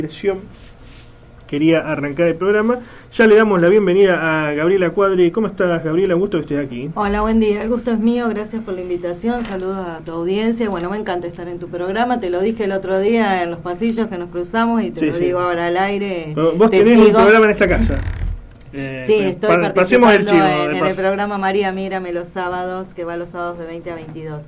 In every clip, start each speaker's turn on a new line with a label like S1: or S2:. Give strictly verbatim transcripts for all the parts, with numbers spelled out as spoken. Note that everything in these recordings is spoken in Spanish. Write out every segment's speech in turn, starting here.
S1: Quería arrancar el programa. Ya le damos la bienvenida a Gabriela Cuadri. ¿Cómo estás, Gabriela? Un gusto que estés aquí.
S2: Hola, buen día. El gusto es mío. Gracias por la invitación. Saludos a tu audiencia. Bueno, me encanta estar en tu programa. Te lo dije el otro día en los pasillos que nos cruzamos y te sí, lo sí. digo ahora al aire.
S1: Vos
S2: te
S1: tenés
S2: sigo.
S1: un programa en esta casa.
S2: Eh, sí, estoy pa participando el chivo, en, en el programa María Mírame los sábados, que va los sábados de veinte a veintidós.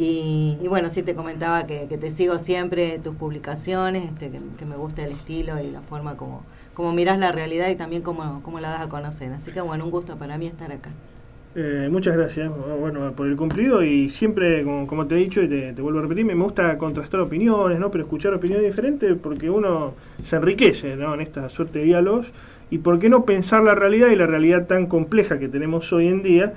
S2: Y, y bueno, sí te comentaba que, que te sigo siempre, tus publicaciones, este, que, que me gusta el estilo y la forma como, como mirás la realidad y también cómo, cómo la das a conocer. Así que bueno, un gusto para mí estar acá.
S1: Eh, muchas gracias, bueno, por el cumplido, y siempre, como, como te he dicho y te, te vuelvo a repetir, me gusta contrastar opiniones, ¿no? Pero escuchar opiniones diferentes porque uno se enriquece, ¿no? En esta suerte de diálogos, y por qué no pensar la realidad y la realidad tan compleja que tenemos hoy en día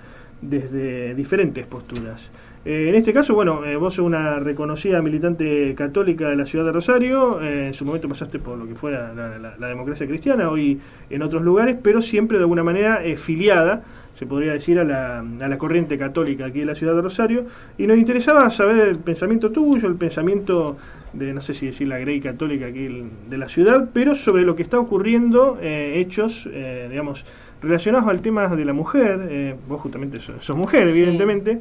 S1: desde diferentes posturas. Eh, en este caso, bueno, eh, vos sos una reconocida militante católica de la ciudad de Rosario, eh, en su momento pasaste por lo que fuera la, la, la democracia cristiana, hoy en otros lugares, pero siempre de alguna manera eh, filiada, se podría decir, a la, a la corriente católica aquí en la ciudad de Rosario, y nos interesaba saber el pensamiento tuyo, el pensamiento de, no sé si decir la grey católica aquí de la ciudad, pero sobre lo que está ocurriendo, eh, hechos, eh, digamos, relacionados al tema de la mujer, eh, vos justamente sos, sos mujer, sí. evidentemente,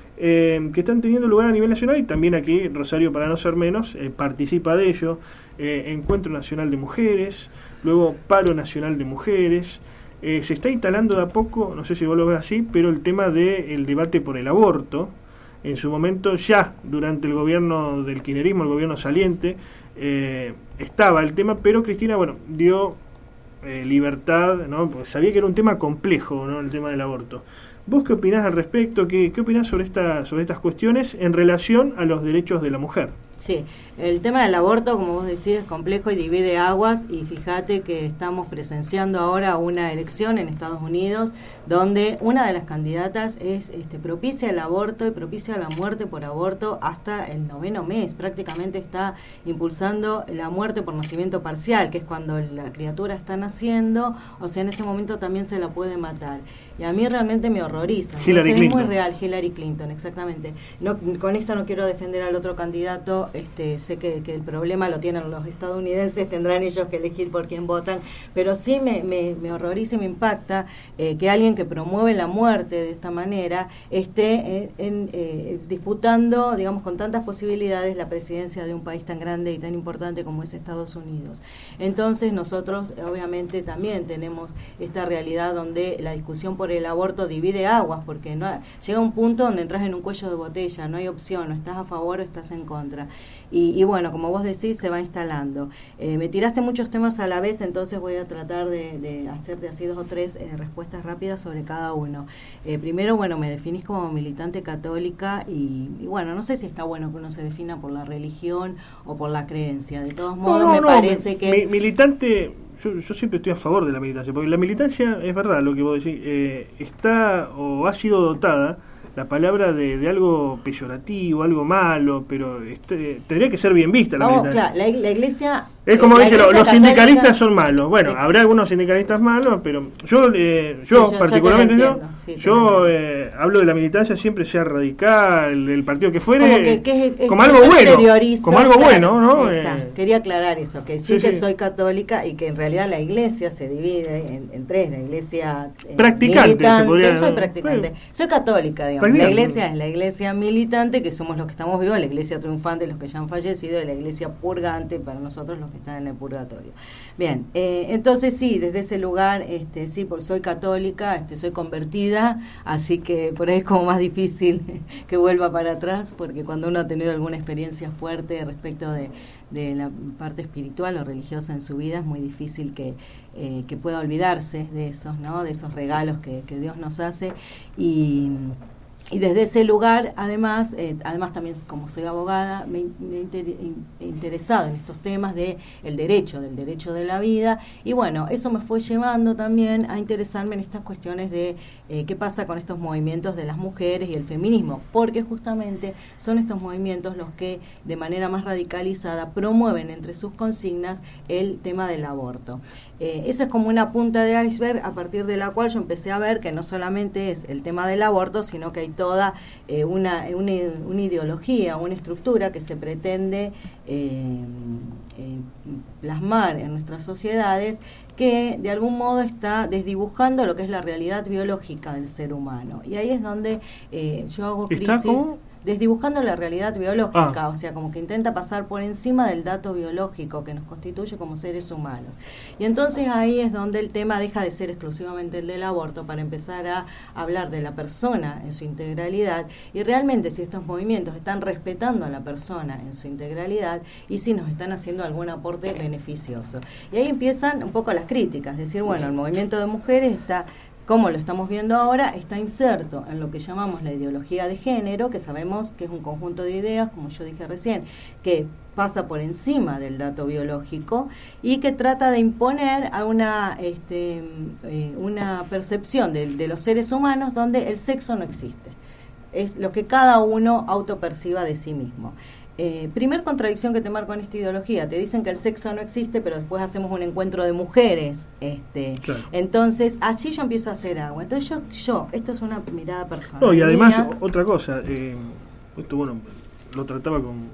S1: Eh, que están teniendo lugar a nivel nacional, y también aquí Rosario, para no ser menos, eh, participa de ello. eh, Encuentro Nacional de Mujeres, luego Paro Nacional de Mujeres. eh, se está instalando de a poco, no sé si vos lo ves así, pero el tema del debate por el aborto. En su momento, ya durante el gobierno del kirchnerismo, el gobierno saliente, eh, estaba el tema, pero Cristina, bueno, dio eh, libertad, ¿no? Porque sabía que era un tema complejo, ¿no? El tema del aborto. ¿Vos qué opinás al respecto? ¿Qué, qué opinás sobre, esta, sobre estas cuestiones en relación a los derechos de la mujer?
S2: Sí, el tema del aborto, como vos decís, es complejo y divide aguas, y fíjate que estamos presenciando ahora una elección en Estados Unidos donde una de las candidatas es este, propicia el aborto y propicia la muerte por aborto hasta el noveno mes. Prácticamente está impulsando la muerte por nacimiento parcial, que es cuando la criatura está naciendo, o sea, en ese momento también se la puede matar. Y a mí realmente me horroriza.
S1: Hillary Clinton.
S2: Es muy real, Hillary Clinton, exactamente. No, con esto no quiero defender al otro candidato, este, sé que, que el problema lo tienen los estadounidenses, tendrán ellos que elegir por quién votan, pero sí me, me, me horroriza y me impacta eh, que alguien que promueve la muerte de esta manera esté eh, en, eh, disputando, digamos, con tantas posibilidades la presidencia de un país tan grande y tan importante como es Estados Unidos. Entonces nosotros obviamente también tenemos esta realidad donde la discusión por el aborto divide aguas, porque no llega un punto donde entras en un cuello de botella, no hay opción, o estás a favor o estás en contra. Y, y bueno, como vos decís, se va instalando. Eh, me tiraste muchos temas a la vez, entonces voy a tratar de, de hacerte así dos o tres eh, respuestas rápidas sobre cada uno. Eh, primero, bueno, me definís como militante católica y, y bueno, no sé si está bueno que uno se defina por la religión o por la creencia. De todos modos, no, no, me no, parece
S1: mi,
S2: que...
S1: Mi, militante... Yo, yo siempre estoy a favor de la militancia, porque la militancia, es verdad lo que vos decís, eh, está o ha sido dotada la palabra de, de algo peyorativo, algo malo, pero este, tendría que ser bien vista la
S2: Vamos,
S1: militancia.
S2: Claro, la, la iglesia...
S1: Es como dice, los
S2: católica,
S1: sindicalistas son malos. Bueno, sí. Habrá algunos sindicalistas malos, pero yo, eh, yo, sí, yo particularmente yo, sí, yo eh, hablo de la militancia, siempre sea radical, el partido que fuere,
S2: como, que, que es, es,
S1: como algo bueno, como algo
S2: claro,
S1: bueno, ¿no?
S2: Eh, Quería aclarar eso, que sí, sí que sí. soy católica y que en realidad la iglesia se divide en, en tres, la iglesia eh,
S1: practicante,
S2: militante,
S1: se podría,
S2: soy practicante, bueno, soy católica, digamos, la iglesia es la iglesia militante, que somos los que estamos vivos, la iglesia triunfante, los que ya han fallecido, y la iglesia purgante para nosotros los que están en el purgatorio. Bien, eh, entonces sí, desde ese lugar, este, sí, por soy católica, este, soy convertida, así que por ahí es como más difícil que vuelva para atrás, porque cuando uno ha tenido alguna experiencia fuerte respecto de, de la parte espiritual o religiosa en su vida, es muy difícil que, eh, que pueda olvidarse de esos, ¿no? De esos regalos que, que Dios nos hace. Y Y desde ese lugar, además, eh, además también como soy abogada, me, me he inter, interesado en estos temas de el derecho, del derecho de la vida, y bueno, eso me fue llevando también a interesarme en estas cuestiones de eh, qué pasa con estos movimientos de las mujeres y el feminismo, porque justamente son estos movimientos los que de manera más radicalizada promueven entre sus consignas el tema del aborto. Eh, esa es como una punta de iceberg a partir de la cual yo empecé a ver que no solamente es el tema del aborto, sino que hay toda eh, una, una, una ideología, una estructura que se pretende eh, eh, plasmar en nuestras sociedades, que de algún modo está desdibujando lo que es la realidad biológica del ser humano. Y ahí es donde eh, yo hago crisis...
S1: ¿Está cómo?
S2: Desdibujando la realidad biológica,
S1: ah.
S2: o sea, como que intenta pasar por encima del dato biológico que nos constituye como seres humanos. Y entonces ahí es donde el tema deja de ser exclusivamente el del aborto para empezar a hablar de la persona en su integralidad, y realmente si estos movimientos están respetando a la persona en su integralidad y si nos están haciendo algún aporte beneficioso. Y ahí empiezan un poco las críticas, decir, bueno, el movimiento de mujeres está... como lo estamos viendo ahora, está inserto en lo que llamamos la ideología de género, que sabemos que es un conjunto de ideas, como yo dije recién, que pasa por encima del dato biológico y que trata de imponer a una, este, eh, una percepción de, de los seres humanos donde el sexo no existe. Es lo que cada uno autoperciba de sí mismo. Eh, primer contradicción que te marco en esta ideología, te dicen que el sexo no existe, pero después hacemos un encuentro de mujeres, este,
S1: claro.
S2: Entonces allí yo empiezo a hacer agua. Entonces yo, yo esto es una mirada personal.
S1: No, y además
S2: mía.
S1: Otra cosa, eh, esto bueno, lo trataba con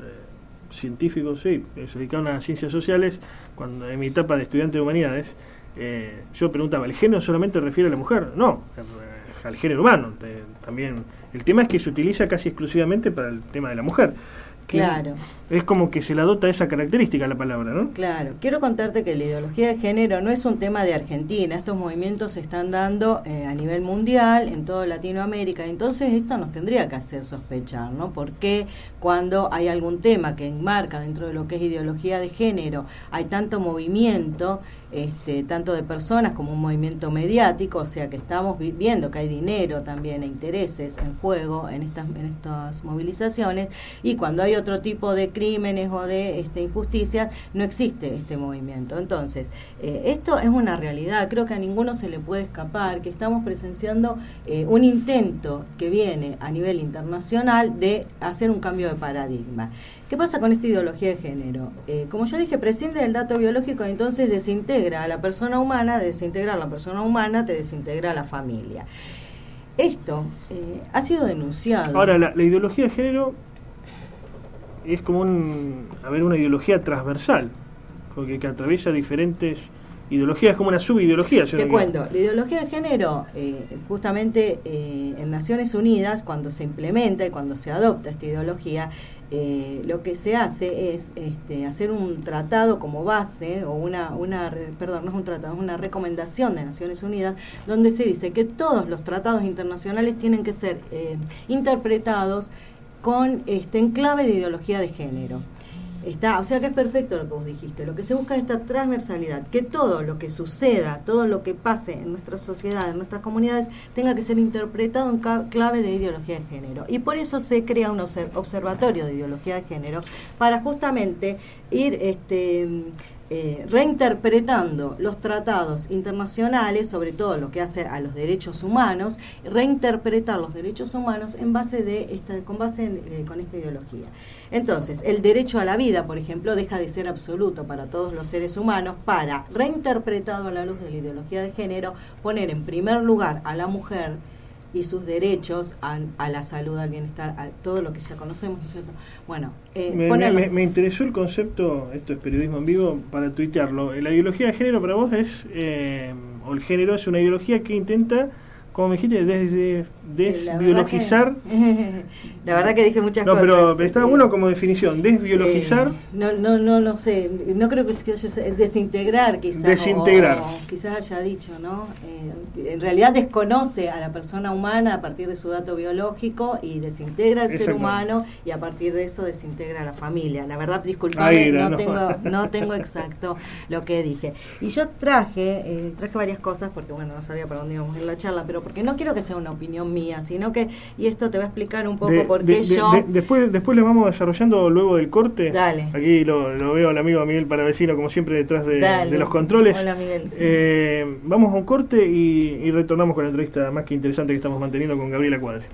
S1: eh, científicos, sí, se dedicaban a ciencias sociales, cuando en mi etapa de estudiante de humanidades, eh, yo preguntaba, ¿el género solamente refiere a la mujer? No, eh, al género humano, eh, también. El tema es que se utiliza casi exclusivamente para el tema de la mujer.
S2: Claro.
S1: Es como que se le adopta esa característica a la palabra, ¿no?
S2: Claro. Quiero contarte que la ideología de género no es un tema de Argentina. Estos movimientos se están dando eh, a nivel mundial, en toda Latinoamérica. Entonces esto nos tendría que hacer sospechar, ¿no? Porque cuando hay algún tema que enmarca dentro de lo que es ideología de género, hay tanto movimiento, este, tanto de personas como un movimiento mediático, o sea que estamos viendo que hay dinero también e intereses en juego en estas, en estas movilizaciones, y cuando hay otro tipo de crímenes o de este, injusticias, no existe este movimiento. Entonces, eh, esto es una realidad, creo que a ninguno se le puede escapar, que estamos presenciando eh, un intento que viene a nivel internacional de hacer un cambio de paradigma. ¿Qué pasa con esta ideología de género? Eh, como yo dije, prescinde del dato biológico, entonces desintegra a la persona humana, de desintegrar a la persona humana, te desintegra a la familia. Esto eh, ha sido denunciado.
S1: Ahora, la, la ideología de género es como un, a ver, una ideología transversal, porque que atraviesa diferentes ideologías, es como una subideología.
S2: Te cuento, la ideología de género, eh, justamente eh, en Naciones Unidas, cuando se implementa y cuando se adopta esta ideología, eh, lo que se hace es este, hacer un tratado como base, o una, una, perdón, no es un tratado, es una recomendación de Naciones Unidas, donde se dice que todos los tratados internacionales tienen que ser eh, interpretados con este en clave de ideología de género. Está, o sea que es perfecto lo que vos dijiste. Lo que se busca es esta transversalidad, que todo lo que suceda, todo lo que pase en nuestra sociedad, en nuestras comunidades, tenga que ser interpretado en clave de ideología de género. Y por eso se crea un observatorio de ideología de género para justamente ir este Eh, reinterpretando los tratados internacionales, sobre todo lo que hace a los derechos humanos, reinterpretar los derechos humanos en base de esta, con base en, eh, con esta ideología. Entonces, el derecho a la vida, por ejemplo, deja de ser absoluto para todos los seres humanos para, reinterpretado a la luz de la ideología de género, poner en primer lugar a la mujer y sus derechos a, a la salud, al bienestar, a todo lo que ya conocemos, ¿no es cierto? Bueno, eh,
S1: me, me, me interesó el concepto, esto es periodismo en vivo, para tuitearlo. La ideología de género para vos es, eh, o el género es una ideología que intenta, como me dijiste, des, desbiologizar.
S2: La verdad que dije muchas
S1: no,
S2: cosas.
S1: No, pero está eh, bueno como definición, desbiologizar.
S2: Eh, no, no, no, no sé, no creo que sea desintegrar, quizás.
S1: Desintegrar.
S2: O, o quizás haya dicho, ¿no? Eh, en realidad desconoce a la persona humana a partir de su dato biológico y desintegra al ser humano, y a partir de eso desintegra a la familia. La verdad, disculpame, no, no tengo no tengo exacto lo que dije. Y yo traje, eh, traje varias cosas, porque bueno, no sabía para dónde íbamos a ir la charla, pero porque no quiero que sea una opinión mía, sino que, y esto te va a explicar un poco de, por qué de, yo...
S1: De, de, después después le vamos desarrollando luego del corte.
S2: Dale.
S1: Aquí lo, lo veo al amigo Miguel Paravecino, como siempre, detrás de, de los controles.
S2: Hola, Miguel.
S1: Eh, vamos a un corte y, y retornamos con la entrevista más que interesante que estamos manteniendo con Gabriela Cuadre.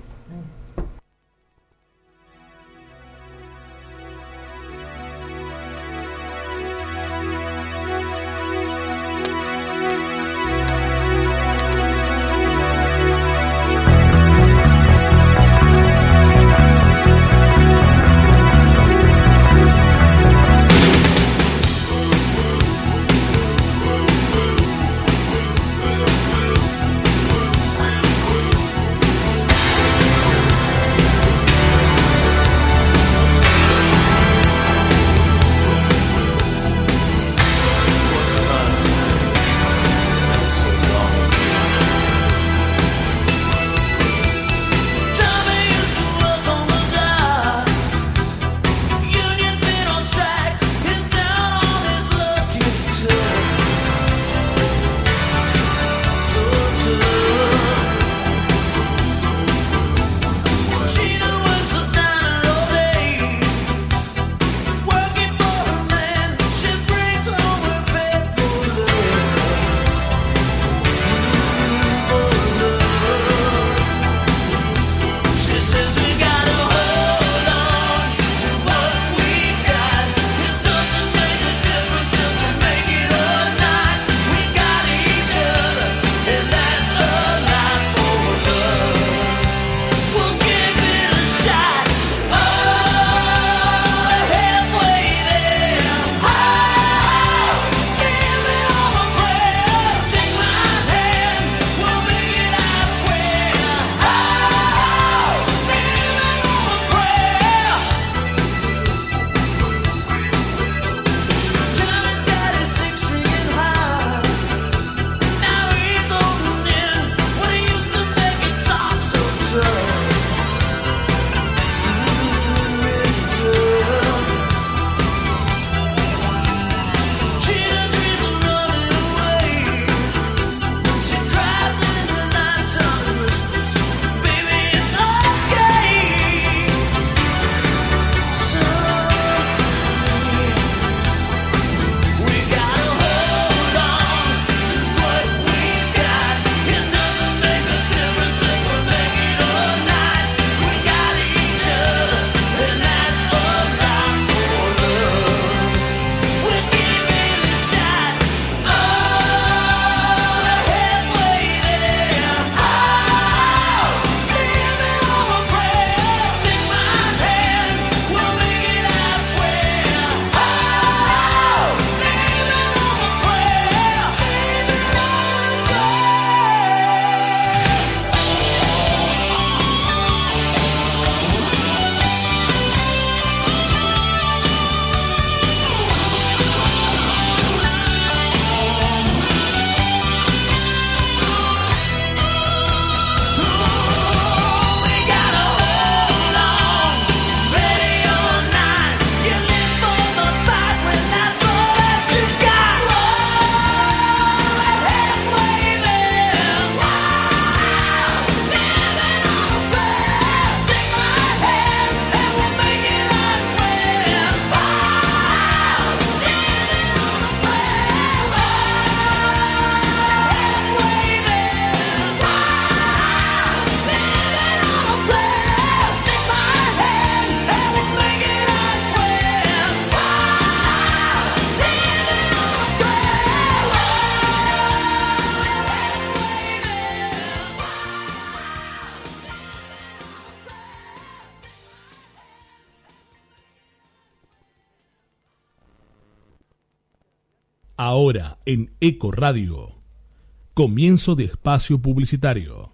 S3: Ahora en Eco Radio. Comienzo de espacio publicitario.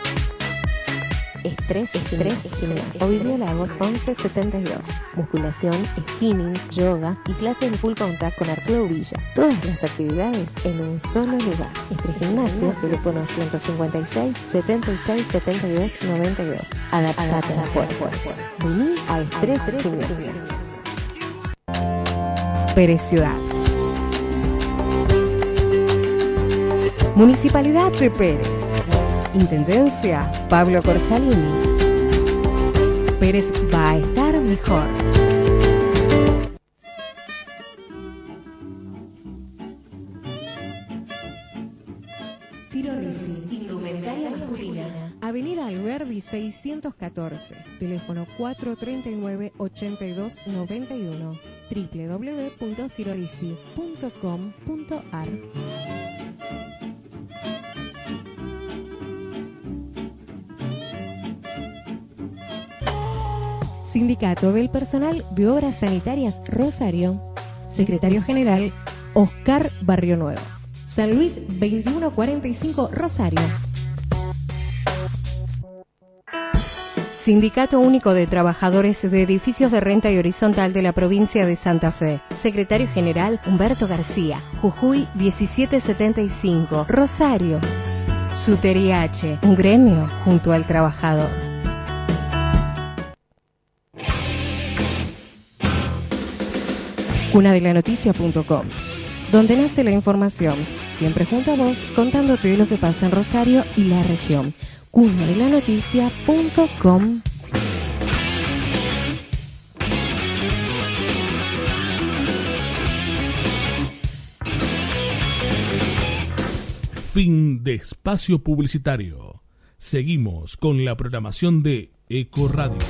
S4: Estrés, estrés, gimnasio. Ovidio Lagos once setenta y dos. Musculación, spinning, yoga y clases de full contact con Arturo Villa. Todas las actividades en un solo lugar. Estrés Gimnasio, teléfono ciento cincuenta y seis, setenta y seis, setenta y dos, noventa y dos. Adaptate a la fuerza. Vení a Estrés Gimnasio.
S5: Pérez Ciudad. Municipalidad de Pérez. Intendencia Pablo Corsalini. Pérez va a estar mejor.
S6: Ciro Risi, indumentaria masculina.
S5: Avenida Alberdi seiscientos catorce. Teléfono cuatro treinta y nueve, ochenta y dos, noventa y uno. doble u doble u doble u punto ciro risi punto com punto a r. Sindicato del Personal de Obras Sanitarias Rosario. Secretario General Oscar Barrio Nuevo. San Luis veintiuno cuarenta y cinco Rosario. Sindicato Único de Trabajadores de Edificios de Renta y Horizontal de la Provincia de Santa Fe. Secretario General Humberto García. Jujuy diecisiete setenta y cinco Rosario. Suteri H, un gremio junto al trabajador. cuna de la noticia punto com, donde nace la información, siempre junto a vos, contándote lo que pasa en Rosario y la región. cuna de la noticia punto com.
S3: Fin de espacio publicitario. Seguimos con la programación de Eco Radio.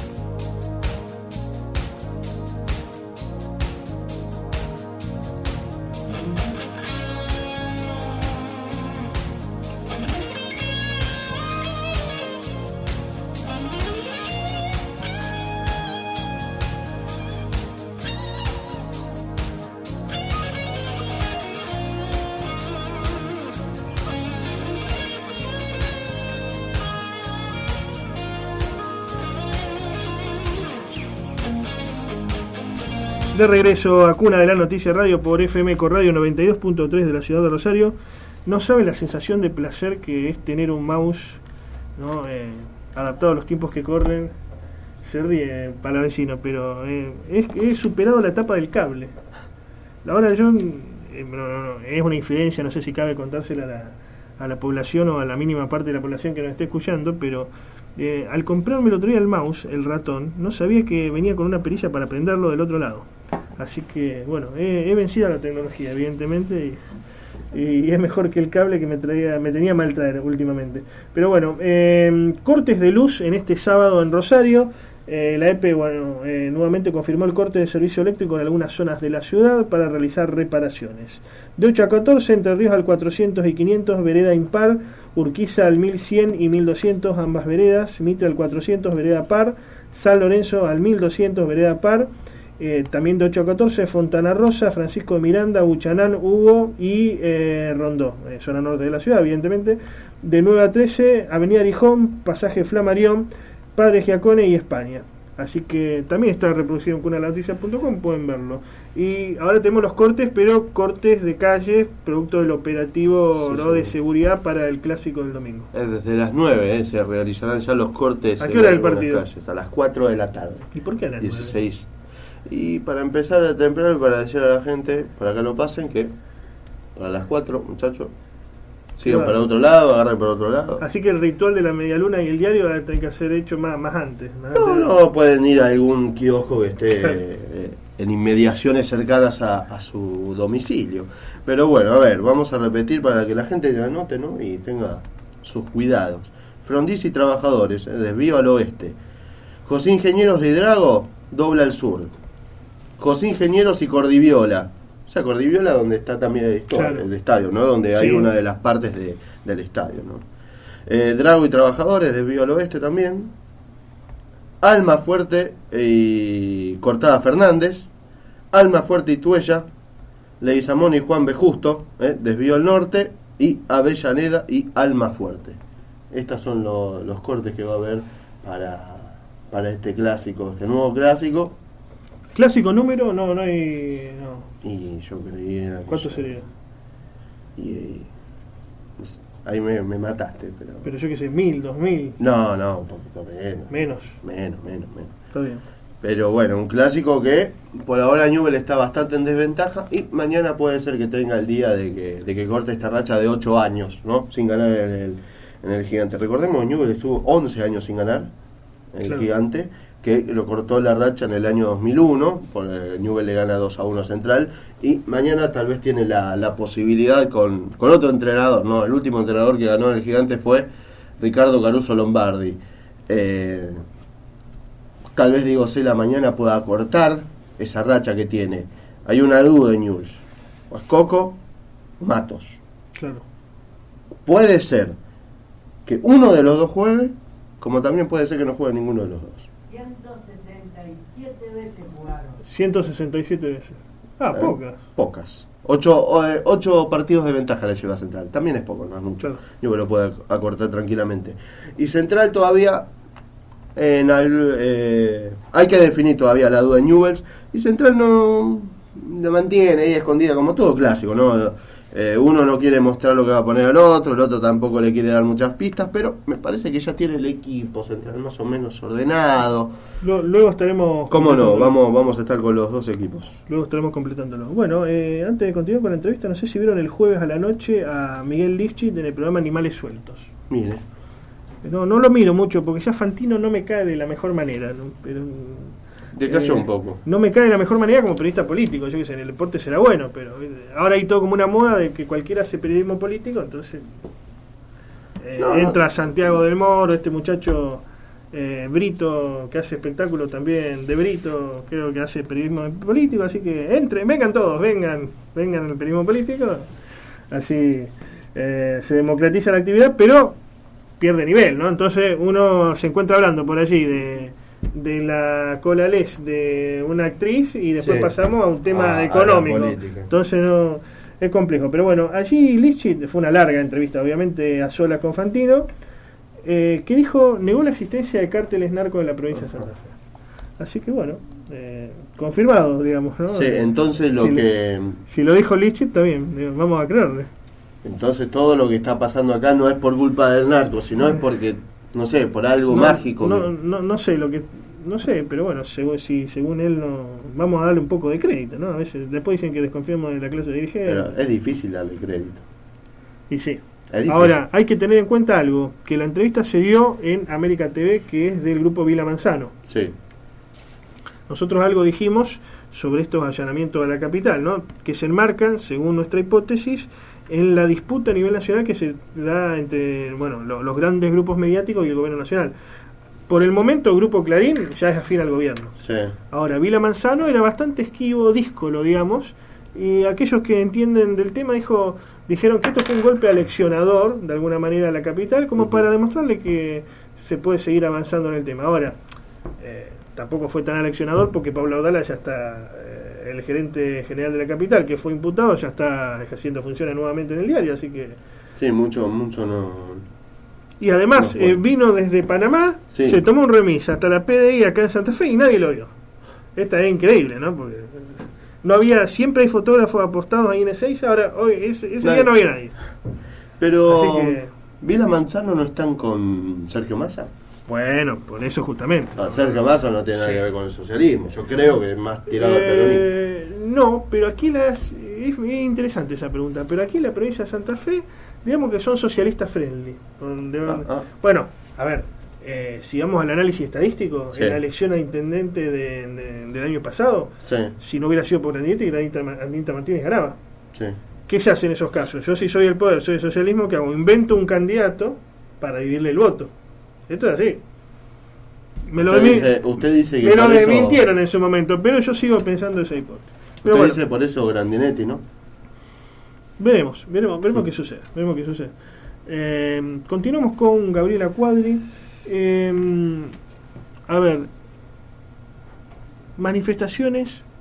S1: De regreso a Cuna de la Noticia Radio por F M Eco Radio noventa y dos punto tres de la ciudad de Rosario. No sabe la sensación de placer que es tener un mouse, ¿no? eh, adaptado a los tiempos que corren. Se ríe para vecino, pero eh, es, he superado la etapa del cable. Ahora yo, eh, no, no, no, es una infidencia, no sé si cabe contársela a la, a la población o a la mínima parte de la población que nos esté escuchando, pero eh, al comprarme el otro día el mouse, el ratón, no sabía que venía con una perilla para prenderlo del otro lado. Así que, bueno, he, he vencido a la tecnología, evidentemente, y, y es mejor que el cable que me traía, me tenía mal traer últimamente. Pero bueno, eh, cortes de luz en este sábado en Rosario. Eh, la E P E, bueno, eh, nuevamente confirmó el corte de servicio eléctrico en algunas zonas de la ciudad para realizar reparaciones. De ocho a catorce, Entre Ríos al cuatrocientos y quinientos, vereda impar, Urquiza al mil cien y mil doscientos, ambas veredas, Mitre al cuatrocientos, vereda par, San Lorenzo al mil doscientos, vereda par. Eh, también de ocho a catorce, Fontana Rosa, Francisco de Miranda, Buchanán, Hugo y eh, Rondó, eh, zona norte de la ciudad, evidentemente. De nueve a trece, Avenida Arijón, Pasaje Flamarión, Padre Giacone y España. Así que también está reproducido en cuna de la noticia punto com, pueden verlo. Y ahora tenemos los cortes, pero cortes de calle, producto del operativo, sí, ¿no? Sí. de seguridad para el clásico del domingo.
S7: Es desde las nueve, ¿eh? Se realizarán ya los cortes.
S1: ¿A qué hora del partido?
S7: Calles, hasta las cuatro de la tarde.
S1: ¿Y por qué a las
S7: dieciséis? Y para empezar a temprano y para decir a la gente, para que no pasen, que a las cuatro, muchachos, sigan claro. para otro lado, agarren para otro lado.
S1: Así que el ritual de la medialuna y el diario va a tener que ser hecho más, más antes. Más
S7: no,
S1: antes.
S7: no, pueden ir a algún kiosco que esté claro. eh, en inmediaciones cercanas a, a su domicilio. Pero bueno, a ver, vamos a repetir para que la gente anote, ¿no? Y tenga sus cuidados. Frondizi y Trabajadores, eh, desvío al oeste. José Ingenieros de Drago, dobla al sur. José Ingenieros y Cordiviola, o sea, Cordiviola donde está también el, claro. el estadio, ¿no? Donde sí. hay una de las partes de, del estadio, ¿no? Eh, Drago y Trabajadores, desvío al oeste también. Alma Fuerte y Cortada Fernández. Alma Fuerte y Tuella. Leguizamón y Juan B. Justo, eh, desvío al norte, y Avellaneda y Almafuerte. Estos son lo, los cortes que va a haber para, para este clásico, este nuevo clásico.
S1: ¿Clásico número? No, no hay... No.
S7: Y yo creía...
S1: ¿Cuánto sería?
S7: Y, y ahí me, me mataste, pero...
S1: Pero yo qué sé, mil, dos mil.
S7: No, no, un poquito menos.
S1: Menos.
S7: Menos, menos, menos.
S1: Está bien.
S7: Pero bueno, un clásico que por ahora Newell está bastante en desventaja y mañana puede ser que tenga el día de que, de que corte esta racha de ocho años, ¿no? Sin ganar en el, en el Gigante. Recordemos que Newell estuvo once años sin ganar en el
S1: Claro.
S7: Gigante, que lo cortó la racha en el año dos mil uno, por eh, Newell le gana dos a uno Central, y mañana tal vez tiene la, la posibilidad con, con otro entrenador, ¿no? El último entrenador que ganó en el Gigante fue Ricardo Caruso Lombardi. Eh... Tal vez Diego Sela mañana pueda cortar esa racha que tiene. Hay una duda en Newell's. O es Coco, Matos.
S1: Claro.
S7: Puede ser que uno de los dos juegue, como también puede ser que no juegue ninguno de los dos.
S2: ciento sesenta y siete veces jugaron.
S1: ciento sesenta y siete veces. Ah,
S7: Eh,
S1: pocas.
S7: Pocas. Ocho, eh, ocho partidos de ventaja le lleva a Central. También es poco, no es mucho.
S1: Claro.
S7: Newell lo puede acortar tranquilamente. Y Central todavía... En el, eh, hay que definir todavía la duda de Newell's, y Central no lo mantiene ahí escondida como todo clásico, ¿no? Eh, uno no quiere mostrar lo que va a poner al otro, el otro tampoco le quiere dar muchas pistas, pero me parece que ya tiene el equipo Central más o menos ordenado.
S1: Lo- luego estaremos...
S7: ¿Cómo no?
S1: completándolo.
S7: Vamos, vamos a estar con los dos equipos.
S1: Luego estaremos completándolo. Bueno, eh, antes de continuar con la entrevista, no sé si vieron el jueves a la noche a Miguel Lischit en el programa Animales Sueltos.
S7: Mire,
S1: No, no lo miro mucho porque ya Fantino no me cae de la mejor manera, ¿no? Pero
S7: decayó
S1: eh,
S7: un poco.
S1: no me cae de la mejor manera como periodista político. Yo que sé, en el deporte será bueno, pero eh, ahora hay todo como una moda de que cualquiera hace periodismo político, entonces eh,
S7: No, no.
S1: entra Santiago del Moro, este muchacho eh, Brito que hace espectáculo también de Brito, creo que hace periodismo político, así que entren, vengan todos, vengan, vengan al periodismo político, así eh, se democratiza la actividad, pero pierde nivel, ¿no? Entonces uno se encuentra hablando por allí de, de la cola les de una actriz y después
S7: Sí.
S1: pasamos a un tema
S7: A- a la
S1: económico.
S7: política.
S1: Entonces no es complejo. Pero bueno, allí Lischit, fue una larga entrevista, obviamente, a solas con Fantino, eh, que dijo, negó la existencia de cárteles narcos en la provincia de Santa Fe. Así que bueno, eh, confirmado, digamos, ¿no?
S7: Sí, entonces lo
S1: si,
S7: que...
S1: le- si lo dijo Lischit, está bien, digo, vamos a creerle.
S7: Entonces todo lo que está pasando acá no es por culpa del narco, sino es porque, no sé, por algo
S1: No,
S7: mágico.
S1: No,
S7: que-
S1: no, no sé lo que, no sé, pero bueno, según, si, según él no, vamos a darle un poco de crédito, ¿no? A veces después dicen que desconfiamos de la clase de
S7: Pero
S1: dirigente.
S7: es difícil darle crédito.
S1: Y sí.
S7: Es difícil.
S1: Ahora, hay que tener en cuenta algo, que la entrevista se dio en América T V, que es del grupo Vila Manzano.
S7: Sí,
S1: Nosotros algo dijimos sobre estos allanamientos a la capital, ¿no? Que se enmarcan, según nuestra hipótesis, en la disputa a nivel nacional que se da entre, bueno, lo- los grandes grupos mediáticos y el gobierno nacional. Por el momento, el Grupo Clarín ya es afín al gobierno.
S7: sí.
S1: Ahora, Vila Manzano era bastante esquivo, díscolo, digamos, y aquellos que entienden del tema dijo, dijeron que esto fue un golpe aleccionador, de alguna manera, a la capital, como
S7: Ujú.
S1: para demostrarle que se puede seguir avanzando en el tema. Ahora, eh, tampoco fue tan aleccionador porque Pablo Audala ya está, eh, el gerente general de la capital, que fue imputado, ya está ejerciendo funciones nuevamente en el diario, así que...
S7: Sí, mucho, mucho no...
S1: Y además,
S7: No fue.
S1: eh, vino desde Panamá,
S7: Sí.
S1: se tomó un remis hasta la P D I acá en Santa Fe y nadie lo vio. Esta es increíble, ¿no? Porque no había, siempre hay fotógrafos apostados ahí en Ezeiza, ahora hoy ese, ese
S7: Nadie.
S1: día no había nadie.
S7: Pero...
S1: Así que-
S7: ¿Vila Manzano no están con Sergio Massa?
S1: Bueno, por eso justamente.
S7: No, Sergio Massa no tiene nada
S1: Sí.
S7: que ver con el socialismo. Yo creo que es más tirado al peronismo.
S1: Eh, no, pero aquí las, es, es interesante esa pregunta, pero aquí en la provincia de Santa Fe, digamos que son socialistas friendly. Donde van-
S7: Ah, ah.
S1: Bueno, a ver, eh, si vamos al análisis estadístico,
S7: Sí.
S1: en la elección a intendente de- de- del año pasado,
S7: Sí,
S1: si no hubiera sido por Grandinetti, Granita, Granita Martínez ganaba.
S7: sí.
S1: ¿Qué se hace en esos casos? Yo si soy el poder, soy el socialismo, ¿qué hago? Invento un candidato para dividirle el voto. Esto es así. Me lo,
S7: Usted
S1: demi-
S7: dice, usted dice que
S1: me lo
S7: por eso-
S1: desmintieron en su momento, pero yo sigo pensando esa hipótesis. Pero
S7: Usted
S1: bueno,
S7: dice por eso Grandinetti, ¿no?
S1: veremos, veremos, veremos
S7: Sí.
S1: qué sucede, veremos qué sucede. Eh, continuamos con Gabriela Cuadri. Eh, a ver, manifestaciones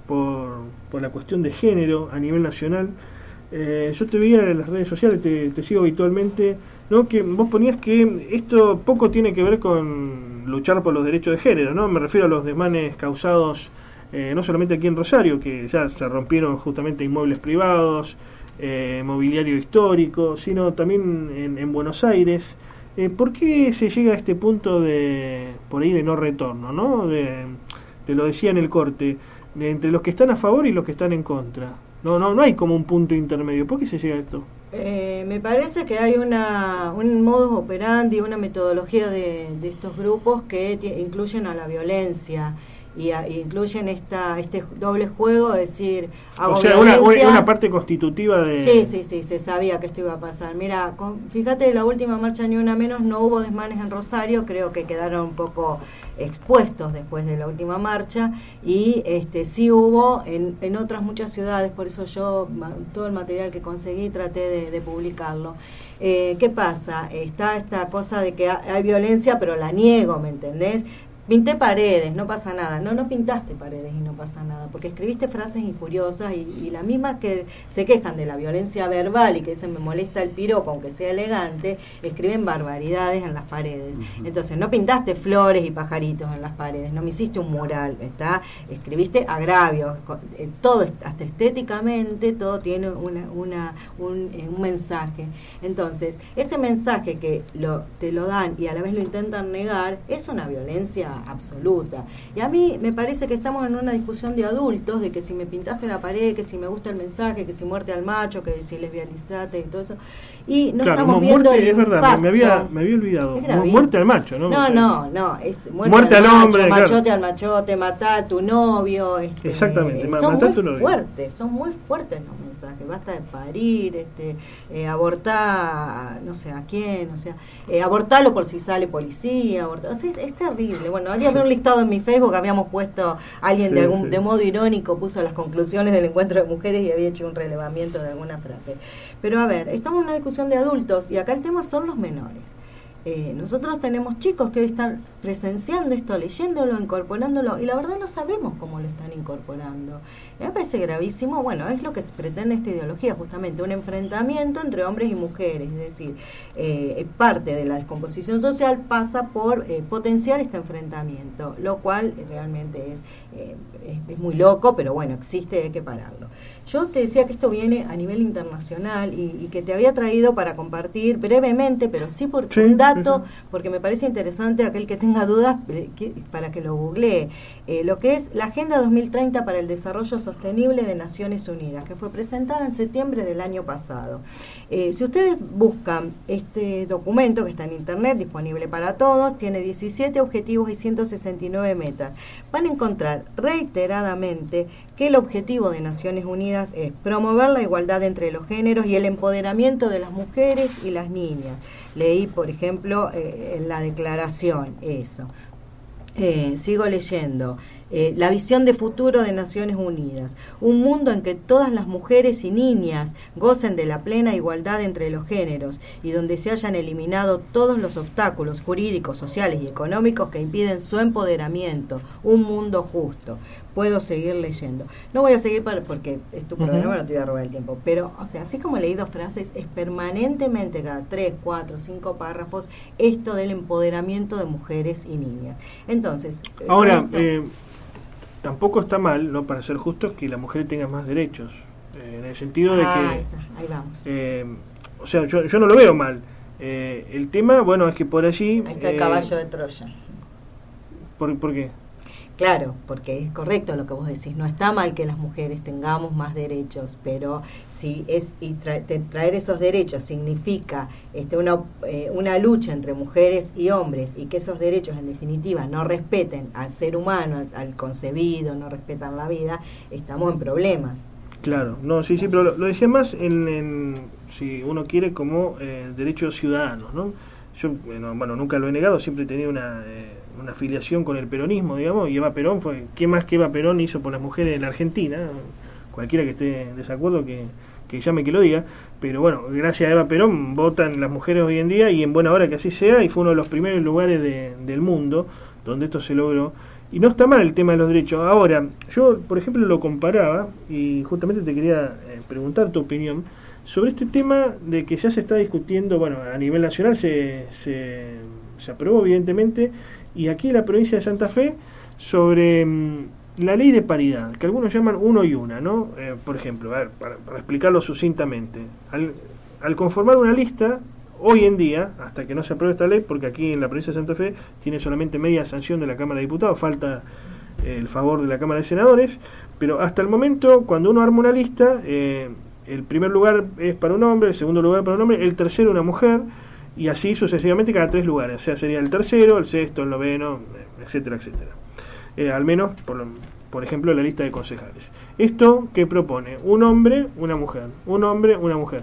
S1: por, por la cuestión de género a nivel nacional. Eh, yo te veía en las redes sociales, te, te sigo habitualmente, ¿no? Que vos ponías que esto poco tiene que ver con luchar por los derechos de género, ¿no? Me refiero a los desmanes causados eh, no solamente aquí en Rosario, que ya se rompieron justamente inmuebles privados, eh, mobiliario histórico, sino también en, en Buenos Aires. Eh, ¿Por qué se llega a este punto de por ahí de no retorno, ¿no? De, te lo decía en el corte, de entre los que están a favor y los que están en contra. No, no, no hay como un punto intermedio. ¿Por qué se llega a esto?
S2: Eh, me parece que hay una un modus operandi, una metodología de, de estos grupos que t- incluyen a la violencia y, a, y incluyen esta este doble juego, es decir, hago
S1: o sea,
S2: violencia.
S1: Una, una, una parte constitutiva de...
S2: Sí, sí, sí, se sabía que esto iba a pasar. Mira, con, fíjate, la última marcha Ni Una Menos no hubo desmanes en Rosario, creo que quedaron un poco expuestos después de la última marcha, y este sí hubo en, en otras muchas ciudades, por eso yo todo el material que conseguí traté de, de publicarlo. Eh, ¿Qué pasa? Está esta cosa de que hay violencia, pero la niego, ¿me entendés? Pinté paredes, no pasa nada. No, no pintaste paredes y no pasa nada, porque escribiste frases injuriosas y, y las mismas que se quejan de la violencia verbal y que dicen me molesta el piropo, aunque sea elegante, escriben barbaridades en las paredes. Uh-huh. Entonces, no pintaste flores y pajaritos en las paredes, no me hiciste un mural, ¿está? Escribiste agravios, todo, hasta estéticamente, todo tiene una, una, un, un mensaje. Entonces, ese mensaje que lo, te lo dan y a la vez lo intentan negar, es una violencia absoluta. Y a mí me parece que estamos en una discusión de adultos, de que si me pintaste la pared, que si me gusta el mensaje, que si muerte al macho, que si lesbianizate y todo eso. Y no
S1: claro,
S2: estamos viendo
S1: muerte,
S2: el
S1: es verdad,
S2: impacto.
S1: me había, me había olvidado. Muerte al macho, ¿no?
S2: No, no, no. Es muerte,
S1: muerte al,
S2: al macho,
S1: hombre,
S2: machote
S1: claro.
S2: al machote, matar a tu novio. Este,
S1: Exactamente,
S2: son
S1: matar
S2: muy
S1: tu novio.
S2: fuertes, son muy fuertes los mensajes. Basta de parir, este, eh, abortar, no sé a quién, o sea, eh, abortarlo por si sale policía, abortar, o sea, es, es terrible. Bueno, había un listado en mi Facebook, habíamos puesto, alguien sí, de algún sí. de modo irónico puso las conclusiones del encuentro de mujeres y había hecho un relevamiento de alguna frase. Pero a ver, estamos en una discusión de adultos y acá el tema son los menores. Eh, nosotros tenemos chicos que hoy están presenciando esto, leyéndolo, incorporándolo, y la verdad no sabemos cómo lo están incorporando. Y me parece gravísimo. Bueno, es lo que se pretende esta ideología, justamente, un enfrentamiento entre hombres y mujeres, es decir, eh, parte de la descomposición social pasa por eh, potenciar este enfrentamiento, lo cual realmente es, eh, es, es muy loco, pero bueno, existe y hay que pararlo. Yo te decía que esto viene a nivel internacional y, y que te había traído para compartir brevemente, pero sí por sí, un dato, sí, sí. porque me parece interesante aquel que tenga dudas eh, que, para que lo googlee. Eh, lo que es la Agenda dos mil treinta para el Desarrollo Sostenible de Naciones Unidas, que fue presentada en septiembre del año pasado. Eh, si ustedes buscan este documento que está en internet, disponible para todos, tiene diecisiete objetivos y ciento sesenta y nueve metas. Van a encontrar reiteradamente que el objetivo de Naciones Unidas es promover la igualdad entre los géneros y el empoderamiento de las mujeres y las niñas. Leí, por ejemplo, eh, en la declaración eso. Eh, sigo leyendo. Eh, la visión de futuro de Naciones Unidas, un mundo en que todas las mujeres y niñas gocen de la plena igualdad entre los géneros y donde se hayan eliminado todos los obstáculos jurídicos, sociales y económicos que impiden su empoderamiento, un mundo justo. Puedo seguir leyendo. No voy a seguir para, porque es tu programa, uh-huh. no te voy a robar el tiempo, pero, o sea, así como he leído frases, es permanentemente cada tres, cuatro, cinco párrafos esto del empoderamiento de mujeres y niñas. Entonces,
S1: ahora,
S2: esto,
S1: eh, tampoco está mal, no para ser justos, que la mujer tenga más derechos, eh, en el sentido de
S2: ah,
S1: que
S2: ahí, está, ahí vamos.
S1: Eh, o sea, yo, yo no lo veo mal. Eh, el tema, bueno, es que por allí
S2: ahí está el
S1: eh,
S2: caballo de Troya.
S1: ¿por, ¿Por qué?
S2: Claro, porque es correcto lo que vos decís, no está mal que las mujeres tengamos más derechos, pero si es y tra- traer esos derechos significa este, una, eh, una lucha entre mujeres y hombres y que esos derechos en definitiva no respeten al ser humano, al, al concebido, no respetan la vida, estamos en problemas.
S1: Claro, no, sí, sí, pero lo, lo decía más en, en, si uno quiere, como eh, derechos ciudadanos, ¿no? Yo, bueno, bueno, nunca lo he negado, siempre he tenido una... Eh, una afiliación con el peronismo, digamos, y Eva Perón fue, ¿qué más que Eva Perón hizo por las mujeres en Argentina? Cualquiera que esté en desacuerdo que, que llame que lo diga, pero bueno, gracias a Eva Perón votan las mujeres hoy en día y en buena hora que así sea, y fue uno de los primeros lugares de, del mundo donde esto se logró. y no está mal el tema de los derechos. Ahora, yo, por ejemplo, lo comparaba, y justamente te quería eh, preguntar tu opinión, sobre este tema de que ya se está discutiendo, bueno, a nivel nacional se, se, se aprobó evidentemente, y aquí en la provincia de Santa Fe, sobre mmm, la ley de paridad, que algunos llaman uno y una, ¿no? Eh, por ejemplo, a ver, para, para explicarlo sucintamente, al, al conformar una lista, hoy en día, hasta que no se apruebe esta ley, porque aquí en la provincia de Santa Fe tiene solamente media sanción de la Cámara de Diputados, falta eh, el favor de la Cámara de Senadores, pero hasta el momento, cuando uno arma una lista, eh, el primer lugar es para un hombre, el segundo lugar para un hombre, el tercero una mujer, y así sucesivamente cada tres lugares. O sea, sería el tercero, el sexto, el noveno, etcétera, etcétera. Eh, al menos, por, por ejemplo, la lista de concejales. ¿Esto qué propone? Un hombre, una mujer. Un hombre, una mujer.